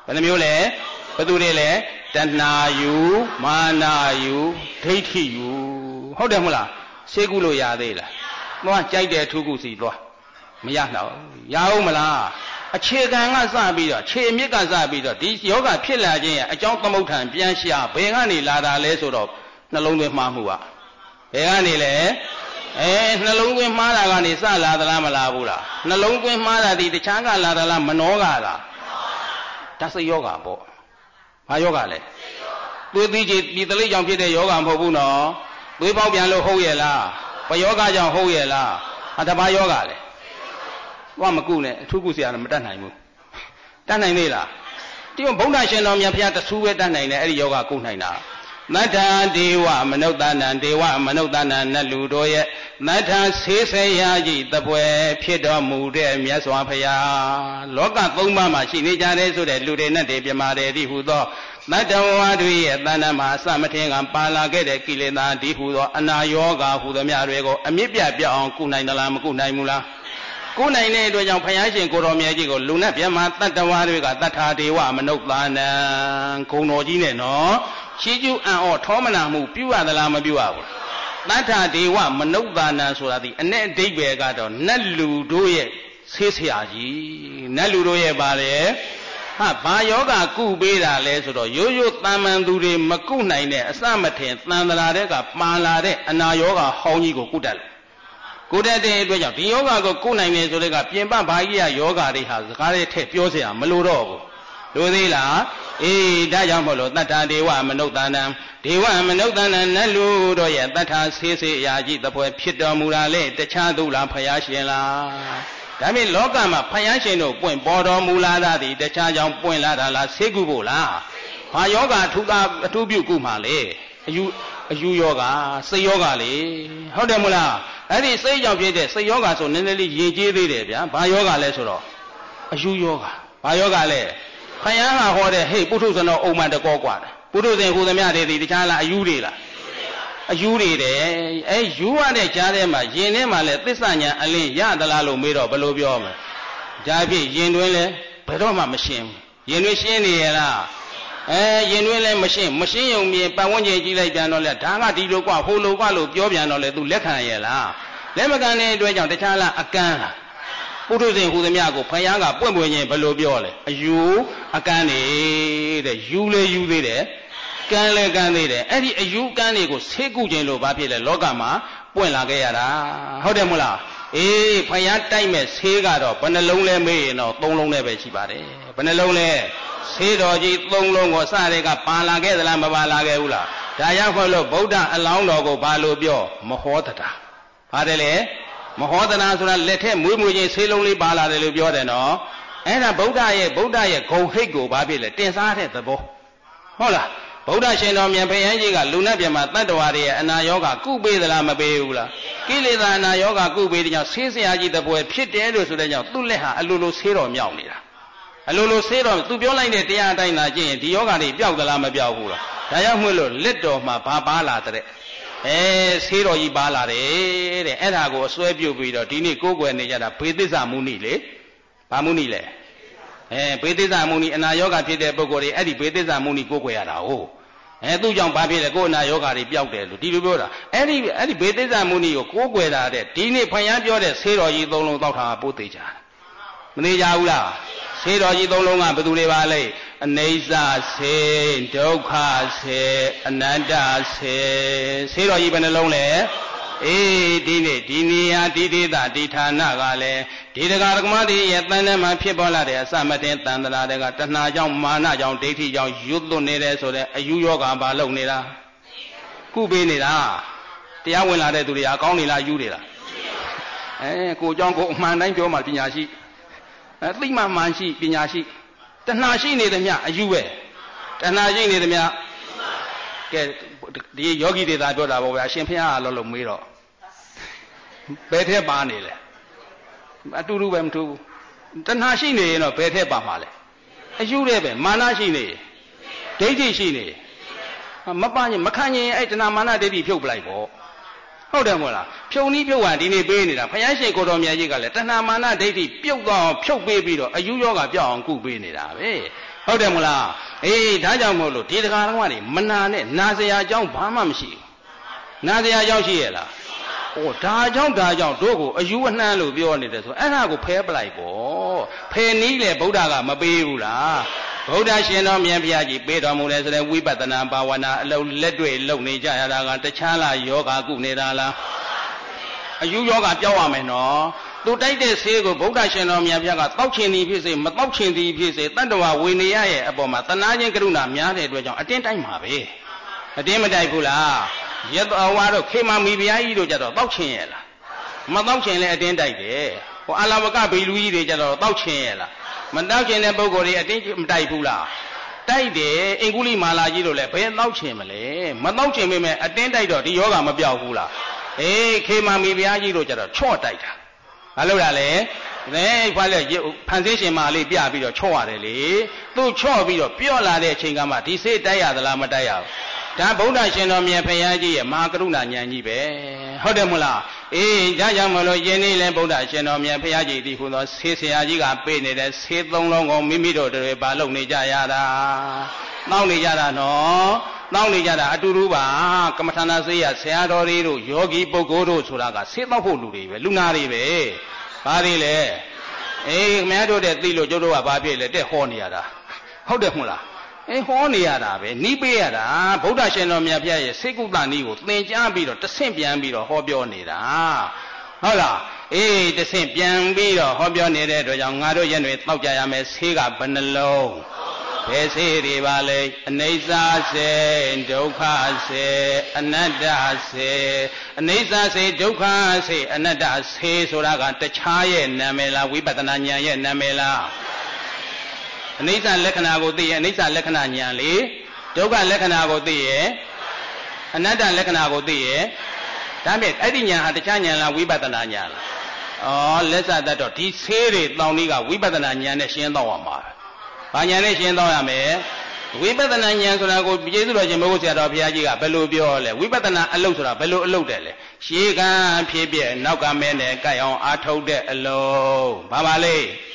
ဘယ်နှမျိုးလဲဘယ်သူတွေလဲတဏှာယူမာနယူဒိဋ္ဌိယူဟုတ်တယ်မဟုတ်လားဆေးကုလို့ရသေးလားသွားကြိုက်တဲ့အထုကုစီသွားမရတော့ရအောင်မလားအခြေခံကစပြီးတော့ခြေအမြစ်ကစပြီးတော့ဒီယောဂဖြစ်လာခြင်းရဲ့အကြောင်းသမုဋ္ဌာန်ပြန်ရှာဘယ်ကနေလာတာလဲဆိုတော့နှလုံးသွင်းမှားမှုကဘယ်ကနေလဲနှလုံးသွင်းမှားတာကနေစလာသလားမလာဘူးလားနှလုံးသွင်းမှားတာဒီတခြားကလာသလားမနောကလားဒါစိတ်ယောဂပေါ့ဘာယောဂလဲသွေးသီးကြည်ဒီတလိကြောင့်ဖြစ်တဲ့ယောဂမဟုတ်ဘူးနော်သွေးပေါက်ပြန်လို့ဟုတ်ရဲ့လားဘယောဂကြောင့်ဟုတ်ရဲ့လားတဘာယောဂလဲဘာမကုနဲ့အထုကုဆရာမတတ်နိုင်ဘူးတတ်နိုင်သေးလားဒီဗုဒ္ဓရှင်တော်မြတ်ဘုရားတဆူးပဲတတ်နိုင်တယ်အဲ့ဒီယောဂကုနိုင်တာသတ္ထာဒေဝမနုဿာနံဒေဝမနုဿာနံနတ်လူတို့ရဲ့သတ္ထာဆေးဆေးရာကြီးတပွဲဖြစ်တော်မူတဲ့မြတ်စွာဘုရားလောကသုံးပါးမှာရှိနေကြတဲ့ဆိုတဲ့လူတွေနဲ့တည်းပြမာတယ်ဒီဟုသောသတ္တဝါတွေရဲ့တဏ္ဍမှာအစမထင်ကပါလာခဲ့တဲ့ကိလေသာဒီဟုသောအနာယောဂဟုသမျှတွေကိုအမြင့်ပြပြောင်းကုနိုင်သလားမကုနိုင်ဘူးလားကုနိုင်တဲ့အတွက်ကြောင့်ဘုရားရှင်ကိုတော်မြတ်ကြီးကိုလူနဲ့ပြမတတ္တဝါတွေကတထာဒေဝမနုဿာနံဂုံတော်ကြီးနဲ့နော်ရှိကျူအံ့ဩထောမနာမှုပြုရသလားမပြုရဘူးတထာဒေဝမနုဿာနံဆိုတာဒီအ내အဓိပ္ပာယ်ကတော့နတ်လူတို့ရဲ့ဆေးဆရာကြီးနတ်လူတို့ရဲ့ပါလေဟာဘာယောဂကုပေးတာလဲဆိုတော့ရိုးရိုးတန်မှန်သူတွေမကုနိုင်တဲ့အစမထင်တန်တရာတဲ့ကပါလာတဲ့အနာယောဂဟောင်းကြီးကိုကုတတ်တယ်ကုတတ်တဲ့အတွက်ကြောင့်ဒီယောဂကိုကုနိုင်တယ်ဆိုတဲ့ကပြင်ပဘာကြီးရယောဂတွေဟာစကားတွေထည့်ပြောเสียမလို့တော့ဘူးလို့သေးလားအေးဒါကြောင့်မို့လို့တတ္ထာဒေဝမနုဿာနံဒေဝမနုဿာနံနတ်လူတို့ရဲ့တတ္ထာဆေးဆေးအရာကြီးတပွဲဖြစ်တော်မူတာလေတခြားသူလားဖယားရှင်လားဒါပေမဲ့လောကမှာဖယားရှင်တို့ပွင့်ပေါ်တော်မူလာတာဒီတခြားကြောင့်ပွင့်လာတာလားဆေးကုဖို့လားဘာယောဂအထူးပြုကုမှာလေအယူယောဂစိတ်ယောဂလေဟုတ်တယ်မလားအဲ့ဒီစိတ်ကြောင့်ဖြစ်တဲ့စိတ်ယောဂဆိုနည်းနည်းလေးရင်ကျေးသေးတယ်ဗျာဘာယောဂလဲဆိုတော့အယူယောဂဘာယောဂလဲခယန်းကဟောတဲ့ဟေ့ပုထုဇဏောအုံမှန်တကောกว่าပုထုဇဉ်ဟူသမျှတွေဒီတခြားလားအယူတွေလားအယူတွေတဲ့အဲယူရတဲ့ကြားထဲမှာယင်ထဲမှာလဲသစ္စာညာအလင်းရသလားလို့မေးတော့ဘယ်လိုပြောမလဲဒါဖြစ်ယင်တွင်လဲဘယ်တော့မှမရှင်းဘူးယင်တွင်ရှင်းနေရလားယင်တွင်လဲမရှင်းရုံမြင်ပတ်ဝန်းကျင်ကြည့်လိုက်ပြန်တော့လဲဒါကဒီလိုกว่าဟိုလိုกว่าလို့ပြောပြန်တော့လဲ तू လက်ခံရလားလက်မခံတဲ့အတွက်ကြောင့်တခြားလားအကန်းလားပုထုဇဉ်ဟူသမျှကိုဖယားကပွင့်ပွင့်ချင်းဘယ်လိုပြောလဲအယူအကန်းနေတဲ့ယူလေယူသေးတယ်ကန်းလေကန်းသေးတယ်အဲ့ဒီအယူကန်းတွေကိုဆေးကုခြင်းလို့ဘာဖြစ်လဲလောကမှာပွင့်လာခဲ့ရတာဟုတ်တယ်မဟုတ်လားအေးဖယားတိုက်မဲ့ဆေးကတော့ဘယ်နှလုံးလဲမေးရင်တော့3လုံးနဲ့ပဲရှိပါတယ်ဘယ်နှလုံးလဲဆေးတော်ကြီး3လုံးကိုစတဲ့ကပါလာခဲ့သလားမပါလာခဲ့ဘူးလားဒါရောက်ခွလို့ဗုဒ္ဓအလောင်းတော်ကိုဘာလို့ပြောမဟောတတာပါတယ်လေမဟောတနာဆိုတာလက်ထက်မွေးမွေးချင်းဆေးလုံးလေးပါလာတယ်လို့ပြောတယ်နော်အဲ့ဒါဗုဒ္ဓရဲ့ဂုံဟိတ်ကိုဘာဖြစ်လဲတင်စားတဲ့သဘောဟုတ်လားဗုဒ္ဓရှင်တော်မြတ်ဘုရားကြီးကလူနဲ့ပြမှာတတ္တဝါတွေရဲ့အနာယောဂကုပေးသလားမပေးဘူးလားကိလေသာအနာယောဂကုပေးတဲ့ကြောင့်ဆေးဆရာကြီးတပွဲဖြစ်တယ်လို့ဆိုတဲ့ကြောင့်သူ့လက်ဟာအလိုလိုဆေးတော်မြောက်နေတာအလိုလိုဆေးတော်သူပြောလိုက်တဲ့တရားအတိုင်းသာကျင့်ရင်ဒီယောဂတွေပျောက်သလားမပျောက်ဘူးလားဒါကြောင့်မို့လို့လက်တော်မှာဘာပါလာတဲ့ဆေးတော်ကြီးပါလာတယ်တဲ့အဲ့ဒါကိုအစွဲပြုတ်ပြီးတော့ဒီနေ့ကိုးကွယ်နေကြတာဘေသစ္စာမုနိလေဘာမုနိလဲဘေသစ္စာမုနိအနာယောဂဖြစ်တဲ့ပုဂ္ဂိုလ်တွေအဲ့ဒီဘေသစ္စာမုနိကိုးကွယ်ရတာဟုတ်သူ့ကြောင့်ဘာဖြစ်လဲကိုယ်အနာယောဂတွေပျောက်တယ်လို့ဒီလိုပြောတာအဲ့ဒီဘေသစ္စာမုနိကိုကိုးကွယ်တာတဲ့ဒီနေ့ဖယားပြောတဲ့ဆေးတော်ကြီး3လုံးတောက်ထားပို့သေးကြတယ်မသေးကြဘူးလားဆေးတော်ကြီး3လုံးကဘယ်သူတွေပါလဲအနိစ္စဆေဒုက္ခဆေအနတ္တဆေးတော်ကြီးဘယ်နှလုံးလဲအေးဒီနေ့ဒီနေရာဒီဒေသဒီဌာနကလည်းဒီတရားဓမ္မတွေရဲ့တန်ထဲမှာဖြစ်ပေါ်လာတဲ့အစမတင်တန်တရာတွေကတဏှာကြောင့်မာနကြောင့်ဒိဋ္ဌိကြောင့်ရွတ်သွနေတယ်ဆိုတဲ့အယူယောဂဘာလုပ်နေတာကုပေးနေတာတရားဝင်လာတဲ့သူတွေအကောင်းနေလားယူနေလားကိုเจ้าကိုအမှန်တိုင်းပြောမှပညာရှိသိမှမှန်ရှိပညာရှိတဏှာရှိနေသမျှအယူပဲတဏှာရှိနေသမျှကဲဒီယောဂီတွေသာပြောတာပေါ့ဗျာအရှင်ဖျားအလောလုံးမေးတော့ဘယ်ထက်ပါနေလဲအတူတူပဲမထူးဘူးတဏှာရှိနေရင်တော့ဘယ်ထက်ပါမှာလဲအယူတဲ့ပဲမာနရှိနေဒိဋ္ဌိရှိနေမပရင်မခံရင်အဲ့တဏှာမာနဒိဋ္ဌိဖြုတ်ပလိုက်ပေါ့ဟုတ်တယ်မို့လားဖြုံနည်းဖြုတ်ဟန်ဒီနေ့ပေးနေတာဘုရားရှင်ကိုတော်မြတ်ကြီးကလည်းတဏှာမာနဒိဋ္ဌိပြုတ်တော့ဖြုတ်ပေးပြီးတော့အယူယောဂပြောက်အောင်ကုပေးနေတာပဲဟုတ်တယ်မလားအေးဒါကြောင့်မို့လို့ဒီတရားတော်ကတွေမနာနဲ့နာစရာအကြောင်းဘာမှမရှိဘူးနာစရာအကြောင်းရှိရဲ့လားဩဒါကြောင့်တို့ကိုအယူအနှမ်းလို့ပြောနေတယ်ဆိုအဲ့ဒါကိုဖဲပလိုက်ပေါ့ဖယ်နည်းလေဗုဒ္ဓကမပေးဘူးလားဗုဒ္ဓရှင်တော်မြတ်ဘုရားကြီးပေးတော်မူတယ်ဆိုတဲ့ဝိပဿနာဘာဝနာအလုံးလက်တွေ့လုပ်နေကြရတာကတခြားလားယောဂကုနေတာလားအယူယောဂပြောက်ရမယ်နော်သူတိုက်တဲ့ဆေးကိုဗုဒ္ဓရှင်တော်မြတ်ဘုရားကတောက်ချင်သည်ဖြစ်စေမတောက်ချင်သည်ဖြစ်စေတတ္တဝဝေနေရရဲ့အပေါ်မှာသနာချင်းကရုဏာများတဲ့အတွက်ကြောင့်အတင်းတိုက်မှာပဲအတင်းမတိုက်ဘူးလားရသောဝါတို့ခေမမီဘုရားကြီးတို့ကြတော့တောက်ချင်ရဲ့လားမတောက်ချင်လဲအတင်းတိုက်တယ်ဟိုအလဝကဘီလူကြီးတွေကြတော့တောက်ချင်ရဲ့လားမတောက်ချင်တဲ့ပုဂ္ဂိုလ်တွေအတင်းမတိုက်ဘူးလားတိုက်တယ်အင်္ဂုလိမာလာကြီးတို့လည်းဘယ်တောက်ချင်မလဲမတောက်ချင်ပေမဲ့အတင်းတိုက်တော့ဒီယောဂမပြောက်ဘူးလားအေးခေမမီဘုရားကြီးတို့ကြတော့ချော့တိုက်တာဘာလို့လဲဖားလက်ဖန်ဆင်းရှင်မာလေးပြပြီးတော့ချော့ရတယ်လေသူ့ချော့ပြီးတော့ပြော့လာတဲ့အချိန်ကမှဒီစိတ်တိုက်ရသလားမတိုက်ရဘူးဒါဗုဒ္ဓရှင်တော်မြတ်ဘုရားကြီးရဲ့မဟာကရုဏာဉာဏ်ကြီးပဲဟုတ်တယ်မလားအေးဒါကြောင့်မလို့ယင်းနေ့လဲဗုဒ္ဓရှင်တော်မြတ်ဘုရားကြီးဒီခုသောဆေးဆရာကြီးကပေးနေတဲ့ဆေးသုံးလုံးကိုမိမိတို့တွေပါလုပ်နေကြရတာတောင်းနေကြတာနော်တောင်းနေကြတာအတူတူပါကမ္မထာနာဆေးရဆရာတော်တွေတို့ယောဂီပုဂ္ဂိုလ်တို့ဆိုတာကဆေးတောက်ဖို့လူတွေပဲလူနာတွေပဲဘာတွေလဲအေးခင်ဗျားတို့တဲ့သိလို့ကျုပ်တို့ကဘာဖြစ်လဲတဲ့ဟောနေရတာဟုတ်တယ်မလားအေးဟောနေရတာပဲနီးပေးရတာဗုဒ္ဓရှင်တော်မြတ်ဘုရားရဲ့စေကုသနည်းကိုသင်ကြားပြီးတော့တဆင့်ပြန်ပြီးတော့ဟောပြောနေတာဟုတ်လားအေးတဆင့်ပြန်ပြီးတော့ဟောပြောနေတဲ့အတွက်ကြောင့်ငါတို့ရဲ့တွေတောက်ကြရမယ်ဆေးကဘယ်နှလုံးဘယ်ဆေးတွေပါလဲအနိစ္စဆေးဒုက္ခဆေးအနတ္တဆေးအနိစ္စဆေးဒုက္ခဆေးအနတ္တဆေးဆိုတာကတခြားရဲ့နာမည်လားဝိပဿနာဉာဏ်ရဲ့နာမည်လားအနိစ္စလက္ခဏာကိုသိရဲ့အနိစ္စလက္ခဏာဉာဏ်လေဒုက္ခလက္ခဏာကိုသိရဲ့အနတ္တလက္ခဏာကိုသိရဲ့ဒါမဲ့အဲ့ဒီဉာဏ်ဟာတခြားဉာဏ်လားဝိပဿနာဉာဏ်လားဩလက်စတတ်တော့ဒီဆေးတွေတောင်းလေးကဝိပဿနာဉာဏ်နဲ့ရှင်းတော့ရမှာဘာဉာဏ်နဲ့ရှင်းတော့ရမယ်ဝိပဿနာဉာဏ်ဆိုတာကိုကျေးဇူးတော်ရှင်ဘုရားဆရာတော်ဘုရားကြီးကဘယ်လိုပြောလဲဝိပဿနာအလုပ်ဆိုတာဘယ်လိုအလုပ်တယ်လဲရှေးကံဖြစ်ပြနောက်ကမဲနဲ့ကြိုက်အောင်အားထုတ်တဲ့အလုပ်ဘာပါလဲ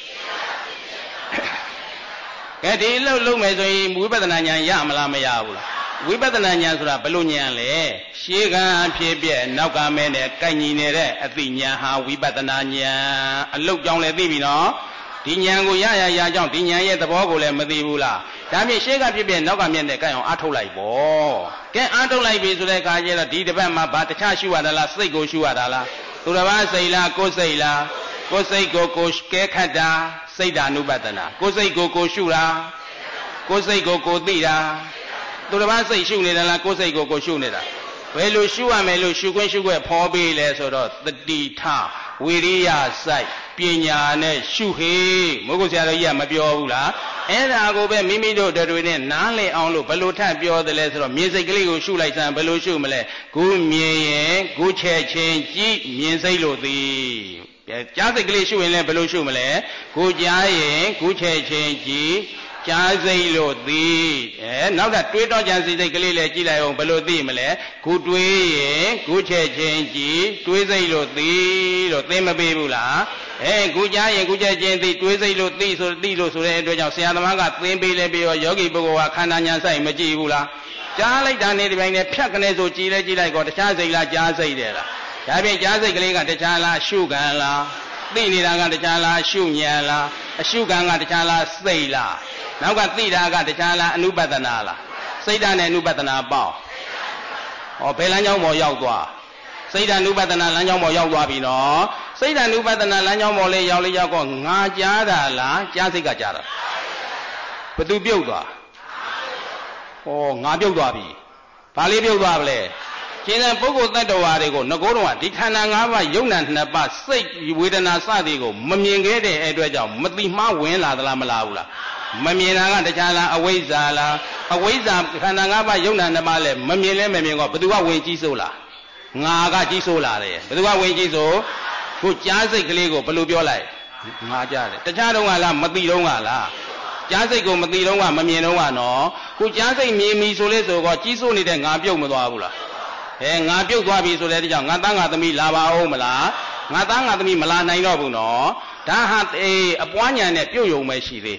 ကဲဒီအလုပ်လုပ်မယ်ဆိုရင်ဝိပဿနာဉာဏ်ရမလားမရဘူးလားဝိပဿနာဉာဏ်ဆိုတာဘယ်လိုဉာဏ်လဲရှေးကံဖြစ်ပြနောက်ကမဲနဲ့ကြိုက်ညီနေတဲ့အသိဉာဏ်ဟာဝိပဿနာဉာဏ်အလုပ်ကြောင့်လည်းသိပြီနော်ဒီဉာဏ်ကိုရကြောင့်ဒီဉာဏ်ရဲ့သဘောကိုလည်းမသိဘူးလားဒါဖြင့်ရှေ့ကဖြစ်ဖြစ်နောက်ကမြင်တဲ့ကြိုက်အောင်အားထုတ်လိုက်ပေါ့ကဲအားထုတ်လိုက်ပြီဆိုတဲ့အခါကျတော့ဒီတစ်ပတ်မှာဘာတခြားရှုရတာလားစိတ်ကိုရှုရတာလားသူတစ်ပါးစိတ်လားကိုယ်စိတ်လားကိုယ်စိတ်ကိုကိုယ်ကဲခတ်တာစိတ်ဓာနုပဒနာကိုယ်စိတ်ကိုကိုယ်ရှုတာကိုယ်စိတ်ကိုကိုယ်သိတာသူတစ်ပါးစိတ်ရှုနေတာလားကိုယ်စိတ်ကိုကိုယ်ရှုနေတာဘယ်လိုရှုရမယ်လို့ရှုခွင့်ဖော်ပေးလဲဆိုတော့တတိထဝိရိယစိုက်ပညာနဲ့ရှုဟေမိုးကုတ်ဆရာတော်ကြီးကမပြောဘူးလားအဲ့ဒါကိုပဲမိမိတို့တွေနဲ့နားလည်အောင်လို့ဘယ်လိုထပ်ပြောသလဲဆိုတော့မြင်စိတ်ကလေးကိုရှုလိုက်စမ်းဘယ်လိုရှုမလဲခုမြင်ရင်ခုချက်ချင်းကြည့်မြင်စိတ်လို့သည်ကြားစိတ်ကလေးရှုရင်လည်းဘယ်လိုရှုမလဲခုကြားရင်ခုချက်ချင်းကြည့်ကြားစိတ်လို့သိနောက်ထပ်တွေးတော့ကြံစိတ်ကလေးလည်းကြည့်လိုက်အောင်ဘယ်လိုသိမလဲခုတွေးရင်ခုချက်ချင်းကြည့်တွေးစိတ်လို့သိလို့သိမပေးဘူးလားခုကြားရင်ခုချက်ချင်းသိတွေးစိတ်လို့သိဆိုတဲ့အတွက်ကြောင့်ဆရာသမားကသင်ပေးလဲပြီးတော့ယောဂီပုဂ္ဂိုလ်ကခန္ဓာဉာဏ်ဆိုင်မကြည့်ဘူးလားကြားလိုက်တာနဲ့ဒီပိုင်းနဲ့ဖြတ်ကနေဆိုကြည့်လိုက်ကောတခြားစိတ်လားကြားစိတ်တယ်လားဒါဖြင့်ကြားစိတ်ကလေးကတခြားလားရှုခံလားသိနေတာကတခြားလားရှုဉာဏ်လားအရှုခံကတခြားလားစိတ်လားနောက်ကသိတာကတခြားလားအနုပဒနာလားစိတ်ဓာတ်နဲ့အနုပဒနာပေါ့ဘယ်လမ်းကြောင်းပေါ်ရောက်သွားစိတ်ဓာတ်အနုပဒနာလမ်းကြောင်းပေါ်ရောက်သွားပြီနော်စိတ်ဓာတ်အနုပဒနာလမ်းကြောင်းပေါ်လေးရောက်တော့ငါကြားတာလားကြားစိတ်ကကြားတာဘသူပြုတ်သွားငါပြုတ်သွားပြီဘာလေးပြုတ်သွားဗလဲကျင်တဲ့ပုဂ္ဂိုလ်တ attva တွေကိုငကိုးတော့ဒီခန္ဓာ၅ပါးယုံနာနှစ်ပါးစိတ်ဝေဒနာစသည်ကိုမမြင်ခဲ့တဲ့အတွက်ကြောင့်မတိမှားဝင်လာသလားမလာဘူးလားမမြင်တာကတခြားလားအဝိဇ္ဇာလားအဝိဇ္ဇာခန္ဓာ၅ပါးယုံနာနှစ်ပါးလဲမမြင်လဲမမြင်ကောဘသူကဝင်ကြည့်စိုးလားငါကကြည့်စိုးလာတယ်ဘသူကဝင်ကြည့်စိုးခုကြားစိတ်ကလေးကိုဘယ်လိုပြောလိုက်ငါကြားတယ်တခြားတော့ကလားမသိတော့ကလားကြားစိတ်ကိုမသိတော့ကမမြင်တော့ကနော်ခုကြားစိတ်မြင်ပြီဆိုလဲဆိုတော့ကြီးစိုးနေတဲ့ငါပြုတ်မသွားဘူးလားငါပြုတ်သွားပြီဆိုတဲ့ကြောင့်ငါသားငါသမီးလာပါအောင်မလားငါသားငါသမီးမလာနိုင်တော့ဘူးနော်ဒါဟာအပွားညာနဲ့ပြုတ်ယုံပဲရှိသေး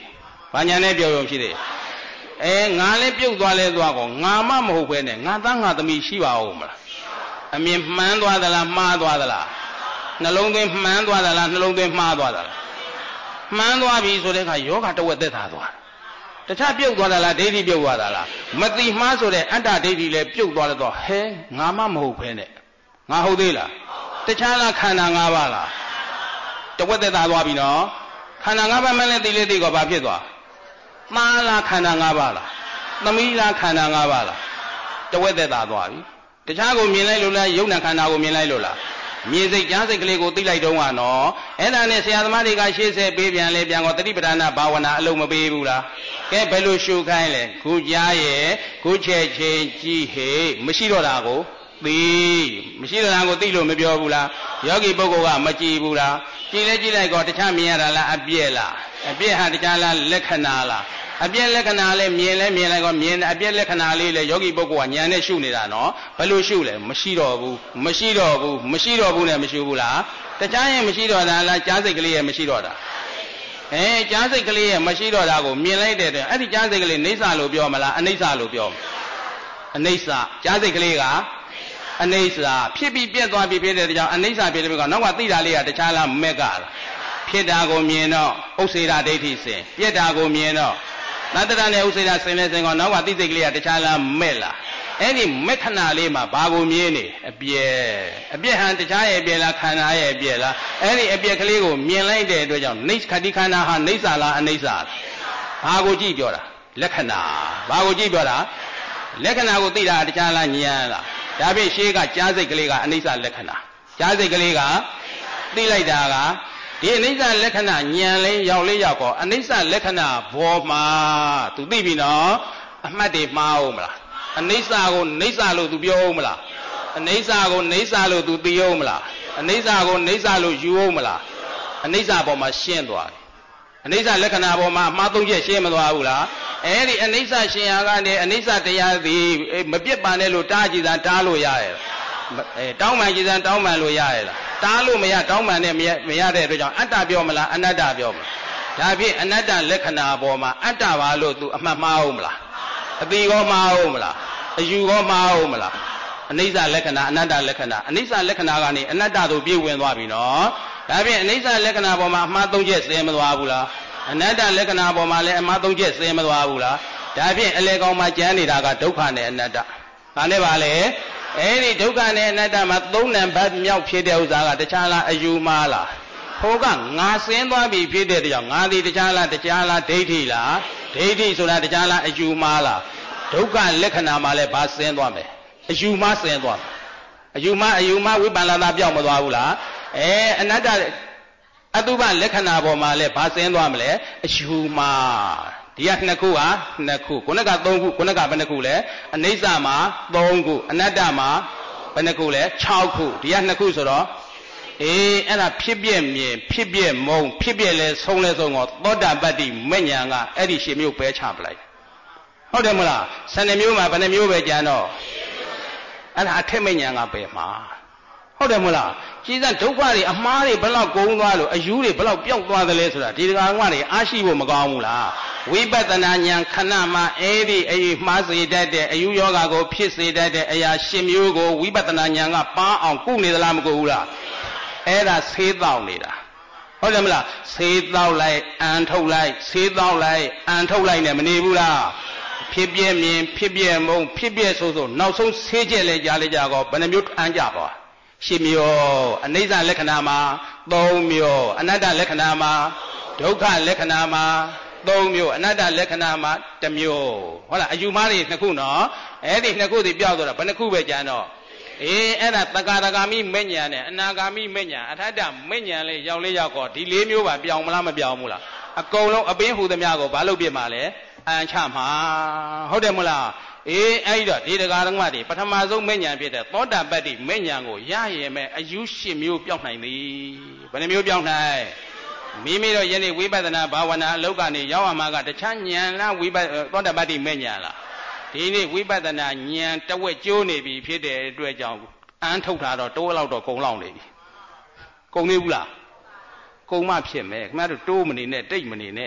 ဘာညာနဲ့ပြောရုံရှိသေးငါလည်းပြုတ်သွားလဲသွားကောငါမှမဟုတ်ပဲနဲ့ငါသားငါသမီးရှိပါဦးမလားအမြင်မှန်းသွားသလားမှားသွားသလားနှလုံးသွင်းမှန်းသွားသလားနှလုံးသွင်းမှားသွားသလားမှန်းသွားပြီဆိုတဲ့အခါယောဂတဝက်သက်သာသွားတခြားပြုတ်သွားသလားဒိဋ္ဌိပြုတ်သွားသလားမတိမှားဆိုတဲ့အတ္တဒိဋ္ဌိလည်းပြုတ်သွားတော့ဟဲငါမှမဟုတ်ပဲနဲ့ငါဟုတ်သေးလားတခြားလားခန္ဓာ၅ပါးလားတဝက်သက်သာသွားပြီနော်ခန္ဓာ၅ပါးမှလည်းသိလေသိကောဘာဖြစ်သွားသားလားခန္ဓာ၅ပါးလားသမီးလားခန္ဓာ၅ပါးလားတဝက်သက်သာသွားပြီတခြားကိုမြင်လိုက်လို့လားယုံနာခန္ဓာကိုမြင်လိုက်လို့လားမြင်စိတ်ကြားစိတ်ကလေးကိုသိလိုက်တော့ကနော်အဲ့ဒါနဲ့ဆရာသမားတွေကရှေ့ဆက်ပေးပြန်လေပြန်တော့တတိပဌာနာဘာဝနာအလုံးမပေးဘူးလားကဲဘယ်လိုရှုခိုင်းလဲခုကြားရဲ့ခုချက်ချင်းကြည့်ဟေမရှိတော့တာကိုသိမရှိတော့တာကိုသိလို့မပြောဘူးလားယောဂီပုဂ္ဂိုလ်ကမကြည့်ဘူးလားကြည့်လဲကြည့်လိုက်တော့တခြားမြင်ရတာလားအပြည့်လားအပြည့်ဟာတခြားလားလက္ခဏာလားအပြည့်လက္ခဏာလေးမြင်လဲမြင်လိုက်တော့မြင်အပြည့်လက္ခဏာလေးလေယောဂီပုဂ္ဂိုလ်ကဉာဏ်နဲ့ရှုနေတာနော်ဘယ်လိုရှုလဲမရှိတော့ဘူးမရှိတော့ဘူးမရှိတော့ဘူးနဲ့မရှုဘူးလားတခြားရင်မရှိတော့တာလားကြားစိတ်ကလေးရဲ့မရှိတော့တာကြားစိတ်ကလေးရဲ့မရှိတော့တာကိုမြင်လိုက်တဲ့အတွက်အဲ့ဒီကြားစိတ်ကလေးနေဆာလို့ပြောမလားအနိစ္စလို့ပြောမလားအနိစ္စကြားစိတ်ကလေးကအနိစ္စဖြစ်ပြီးပြက်သွားပြီးဖြစ်တဲ့ကြောင့်အနိစ္စဖြစ်တဲ့ဘက်ကနောက်ကသိတာလေးကတခြားလားမက်ကလားဖြစ်တာကိုမြင်တော့ဥစ္စေတာဒိဋ္ဌိစဉ်ပြက်တာကိုမြင်တော့သတ္တရနဲ့ဥစ္စေတာစဉ်လဲစဉ်ကောနောက်ကသိစိတ်ကလေးကတခြားလားမဲ့လားအဲ့ဒီမက္ခဏာလေးမှာဘာကိုမြင်နေအပြက်ဟန်တခြားရဲ့အပြက်လားခန္ဓာရဲ့အပြက်လားအဲ့ဒီအပြက်ကလေးကိုမြင်လိုက်တဲ့အတွက်ကြောင့်ခတိခန္ဓာဟာနေဆာလားအနိစ္စလားဘာကိုကြည့်ပြောတာလက္ခဏာဘာကိုကြည့်ပြောတာလက္ခဏာကိုသိတာတခြားလားဉာဏ်လားဒါဖြင့်ရှေးကကြားစိတ်ကလေးကအနိစ္စလက္ခဏာကြားစိတ်ကလေးကသိလိုက်တာကဒီအနိစ္စလက္ခဏာဉာဏ်လေးရောက်လေးရောက်ကောအနိစ္စလက္ခဏာဘောမှာသူသိပြီနော်အမှတ်တွေမှားအောင်မလားအနိစ္စကိုနိစ္စလို့သူပြောအောင်မလားအနိစ္စကိုနိစ္စလို့သူသိအောင်မလားအနိစ္စကိုနိစ္စလို့ယူအောင်မလားအနိစ္စပေါ်မှာရှင်းသွားတယ်အနိစ္စလက္ခဏာပေါ်မှာအမှားသုံးချက်ရှင်းမသွားဘူးလားအဲ့ဒီအနိစ္စရှင်ဟာကနေအနိစ္စတရားသည်မပြစ်ပါနဲ့လို့တားကြည့်တာတားလို့ရရဲ့တောင်းပန်ကြည့်တာတောင်းပန်လို့ရရဲ့လားတားလို့မရတောင်းပန်နဲ့မရတဲ့အတွက်ကြောင့်အတ္တပြောမလားအနတ္တပြောမလားဒါဖြင့်အနတ္တလက္ခဏာပေါ်မှာအတ္တပါလို့သူအမှတ်မှားအောင်မလားအတိကောမှားအောင်မလားအယူကောမှားအောင်မလားအနိစ္စလက္ခဏာအနတ္တလက္ခဏာအနိစ္စလက္ခဏာကနေအနတ္တသို့ပြေးဝင်သွားပြီနော်ဒါဖြင့်အနိစ္စလက္ခဏာပေါ်မှာအမှားသုံးချက်စဲမသွားဘူးလားအနတ္တလက္ခဏာပေါ်မှာလည်းအမှားသုံးချက်စဲမသွားဘူးလားဒါဖြင့်အလေကောင်မှာကျမ်းနေတာကဒုက္ခနဲ့အနတ္တဒါနဲ့ပါလေအဲ့ဒီဒုက္ခနဲ့အနတ္တမှာသုံးနံပါတ်မြောက်ဖြစ်တဲ့ဥစ္စာကတခြားလားအယူမှားလားဟိုကငါစင်းသွားပြီဖြစ်တဲ့ကြောင့်ငါဒီတခြားလားဒိဋ္ဌိလားဒိဋ္ဌိဆိုတာတခြားလားအယူမှားလားဒုက္ခလက္ခဏာမှာလည်းဘာစင်းသွားမယ်အယူမှားစင်းသွားအယူမှားဝိပန္နတာပြောင်းမသွားဘူးလားအနတ္တအတုပလက္ခဏာပေါ်မှာလည်းဘာစင်းသွားမလဲအယူမှားဒီကနှစ်ခုဟာနှစ်ခုခုနက3ခုခုနကဘယ်နှခုလဲအနိစ္စမှာ3ခုအနတ္တမှာဘယ်နှခုလဲ6ခုဒီကနှစ်ခုဆိုတော့အဲ့ဒါဖြစ်ပြမြင်ဖြစ်ပြမုံဖြစ်ပြလဲဆုံးလဲဆုံးတော့သောတာပတ္တိမဉ္ဇဏ်ကအဲ့ဒီရှင်မျိုးပဲချပလိုက်ဟုတ်တယ်မလား12မျိုးမှာဘယ်နှမျိုးပဲကြံတော့အဲ့ဒါအထက်မဉ္ဇဏ်ကပဲမှာဟုတ်တယ်မလားကြည်စံဒုက္ခတွေအမှားတွေဘယ်လောက်ကုန်းသွားလို့အယူတွေဘယ်လောက်ပျောက်သွားသလဲဆိုတာဒီကောင်ကတွေအားရှိဖို့မကောင်းဘူးလားဝိပဿနာဉာဏ်ခဏမှာအဲ့ဒီအယူမှားစေတတ်တဲ့အယူယောဂကိုဖြစ်စေတတ်တဲ့အရာ10မျိုးကိုဝိပဿနာဉာဏ်ကပါအောင်ကုနေသလားမကုဘူးလားအဲ့ဒါဆေးတောက်နေတာဟုတ်တယ်မလားဆေးတောက်လိုက်အန်ထုတ်လိုက်ဆေးတောက်လိုက်အန်ထုတ်လိုက်နဲ့မနေဘူးလားဖြစ်ပြမြင်ဖြစ်ပြမုံဖြစ်ပြဆိုနောက်ဆုံးဆေးကျက်လဲကြားလဲကြကောဘယ်နှမျိုးအန်ကြပါ10မျိုးအနိစ္စလက္ခဏာမှာ3မျိုးအနတ္တလက္ခဏာမှာဒုက္ခလက္ခဏာမှာ3မျိုးအနတ္တလက္ခဏာမှာ1မျိုးဟုတ်လားအယူမားတွေ2ခုနော်အဲ့ဒီ2ခုတွေပြောက်သွားတာဘယ်နှခုပဲကြံတော့အဲ့ဒါတက္ကရာဂာမိမဉ္ဇဏ်နဲ့အနာဂာမိမဉ္ဇဏ်အထတ္တမဉ္ဇဏ်လေးရောက်ကောဒီ4မျိုးပါပြောင်းမလားမပြောင်းဘူးလားအကုန်လုံးအပင်းဟူသမျှကိုဘာလို့ပြစ်မှာလဲအန်ချမှာဟုတ်တယ်မလားအဲ့တော့ဒီတရားဓမ္မတွေပထမဆုံးမဉ္ဇဏ်ဖြစ်တဲ့သောတာပတ္တိမဉ္ဇဏ်ကိုရရင်မဲ့အယူ10မျိုးပြောင်းနိုင်သည်ဘယ်နှမျိုးပြောင်းနိုင်မိမိတို့ယနေ့ဝိပဿနာဘာဝနာအလုပ်ကနေရောက်အောင်မှာကတခြားဉာဏ်လားသောတာပတ္တိမဉ္ဇဏ်လားဒီနေ့ဝိပဿနာဉာဏ်တဝက်ကျိုးနေပြီဖြစ်တဲ့အတွက်ကြောင့်အန်းထုတ်တာတော့တိုးလောက်တော့ကုံလောက်နေပြီကုံသေးဘူးလားကုံမဖြစ်မယ်ခင်ဗျားတို့တိုးမနေနဲ့တိတ်မနေနဲ့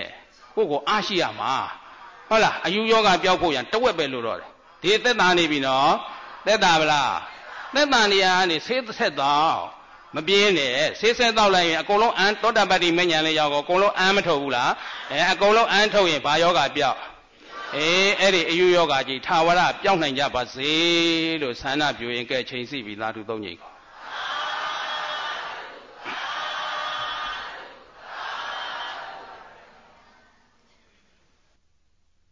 ကိုအားရှိရမှာဟုတ်လားအယူယောဂပြောက်ဖို့ရန်တဝက်ပဲလို့တော့တယ်ဒီသက်သာနေပြီနော်သက်သာဗလားသက်သာနေရကနေဆေးဆက်တော့မပြင်းနဲ့ဆေးဆက်တော့လိုက်ရင်အကုန်လုံးအန်သောတာပတ္တိမဉ္ဇဉ်လေးရောက်တော့အကုန်လုံးအန်မထုတ်ဘူးလားအကုန်လုံးအန်ထုတ်ရင်ဘာယောဂပြောက်အဲ့ဒီအယူယောဂကြီးထာဝရပြောင်းနိုင်ကြပါစေလို့ဆန္ဒပြုရင်ကဲချိန်စီပြီးသာဓုသုံးချိန်ခေါ်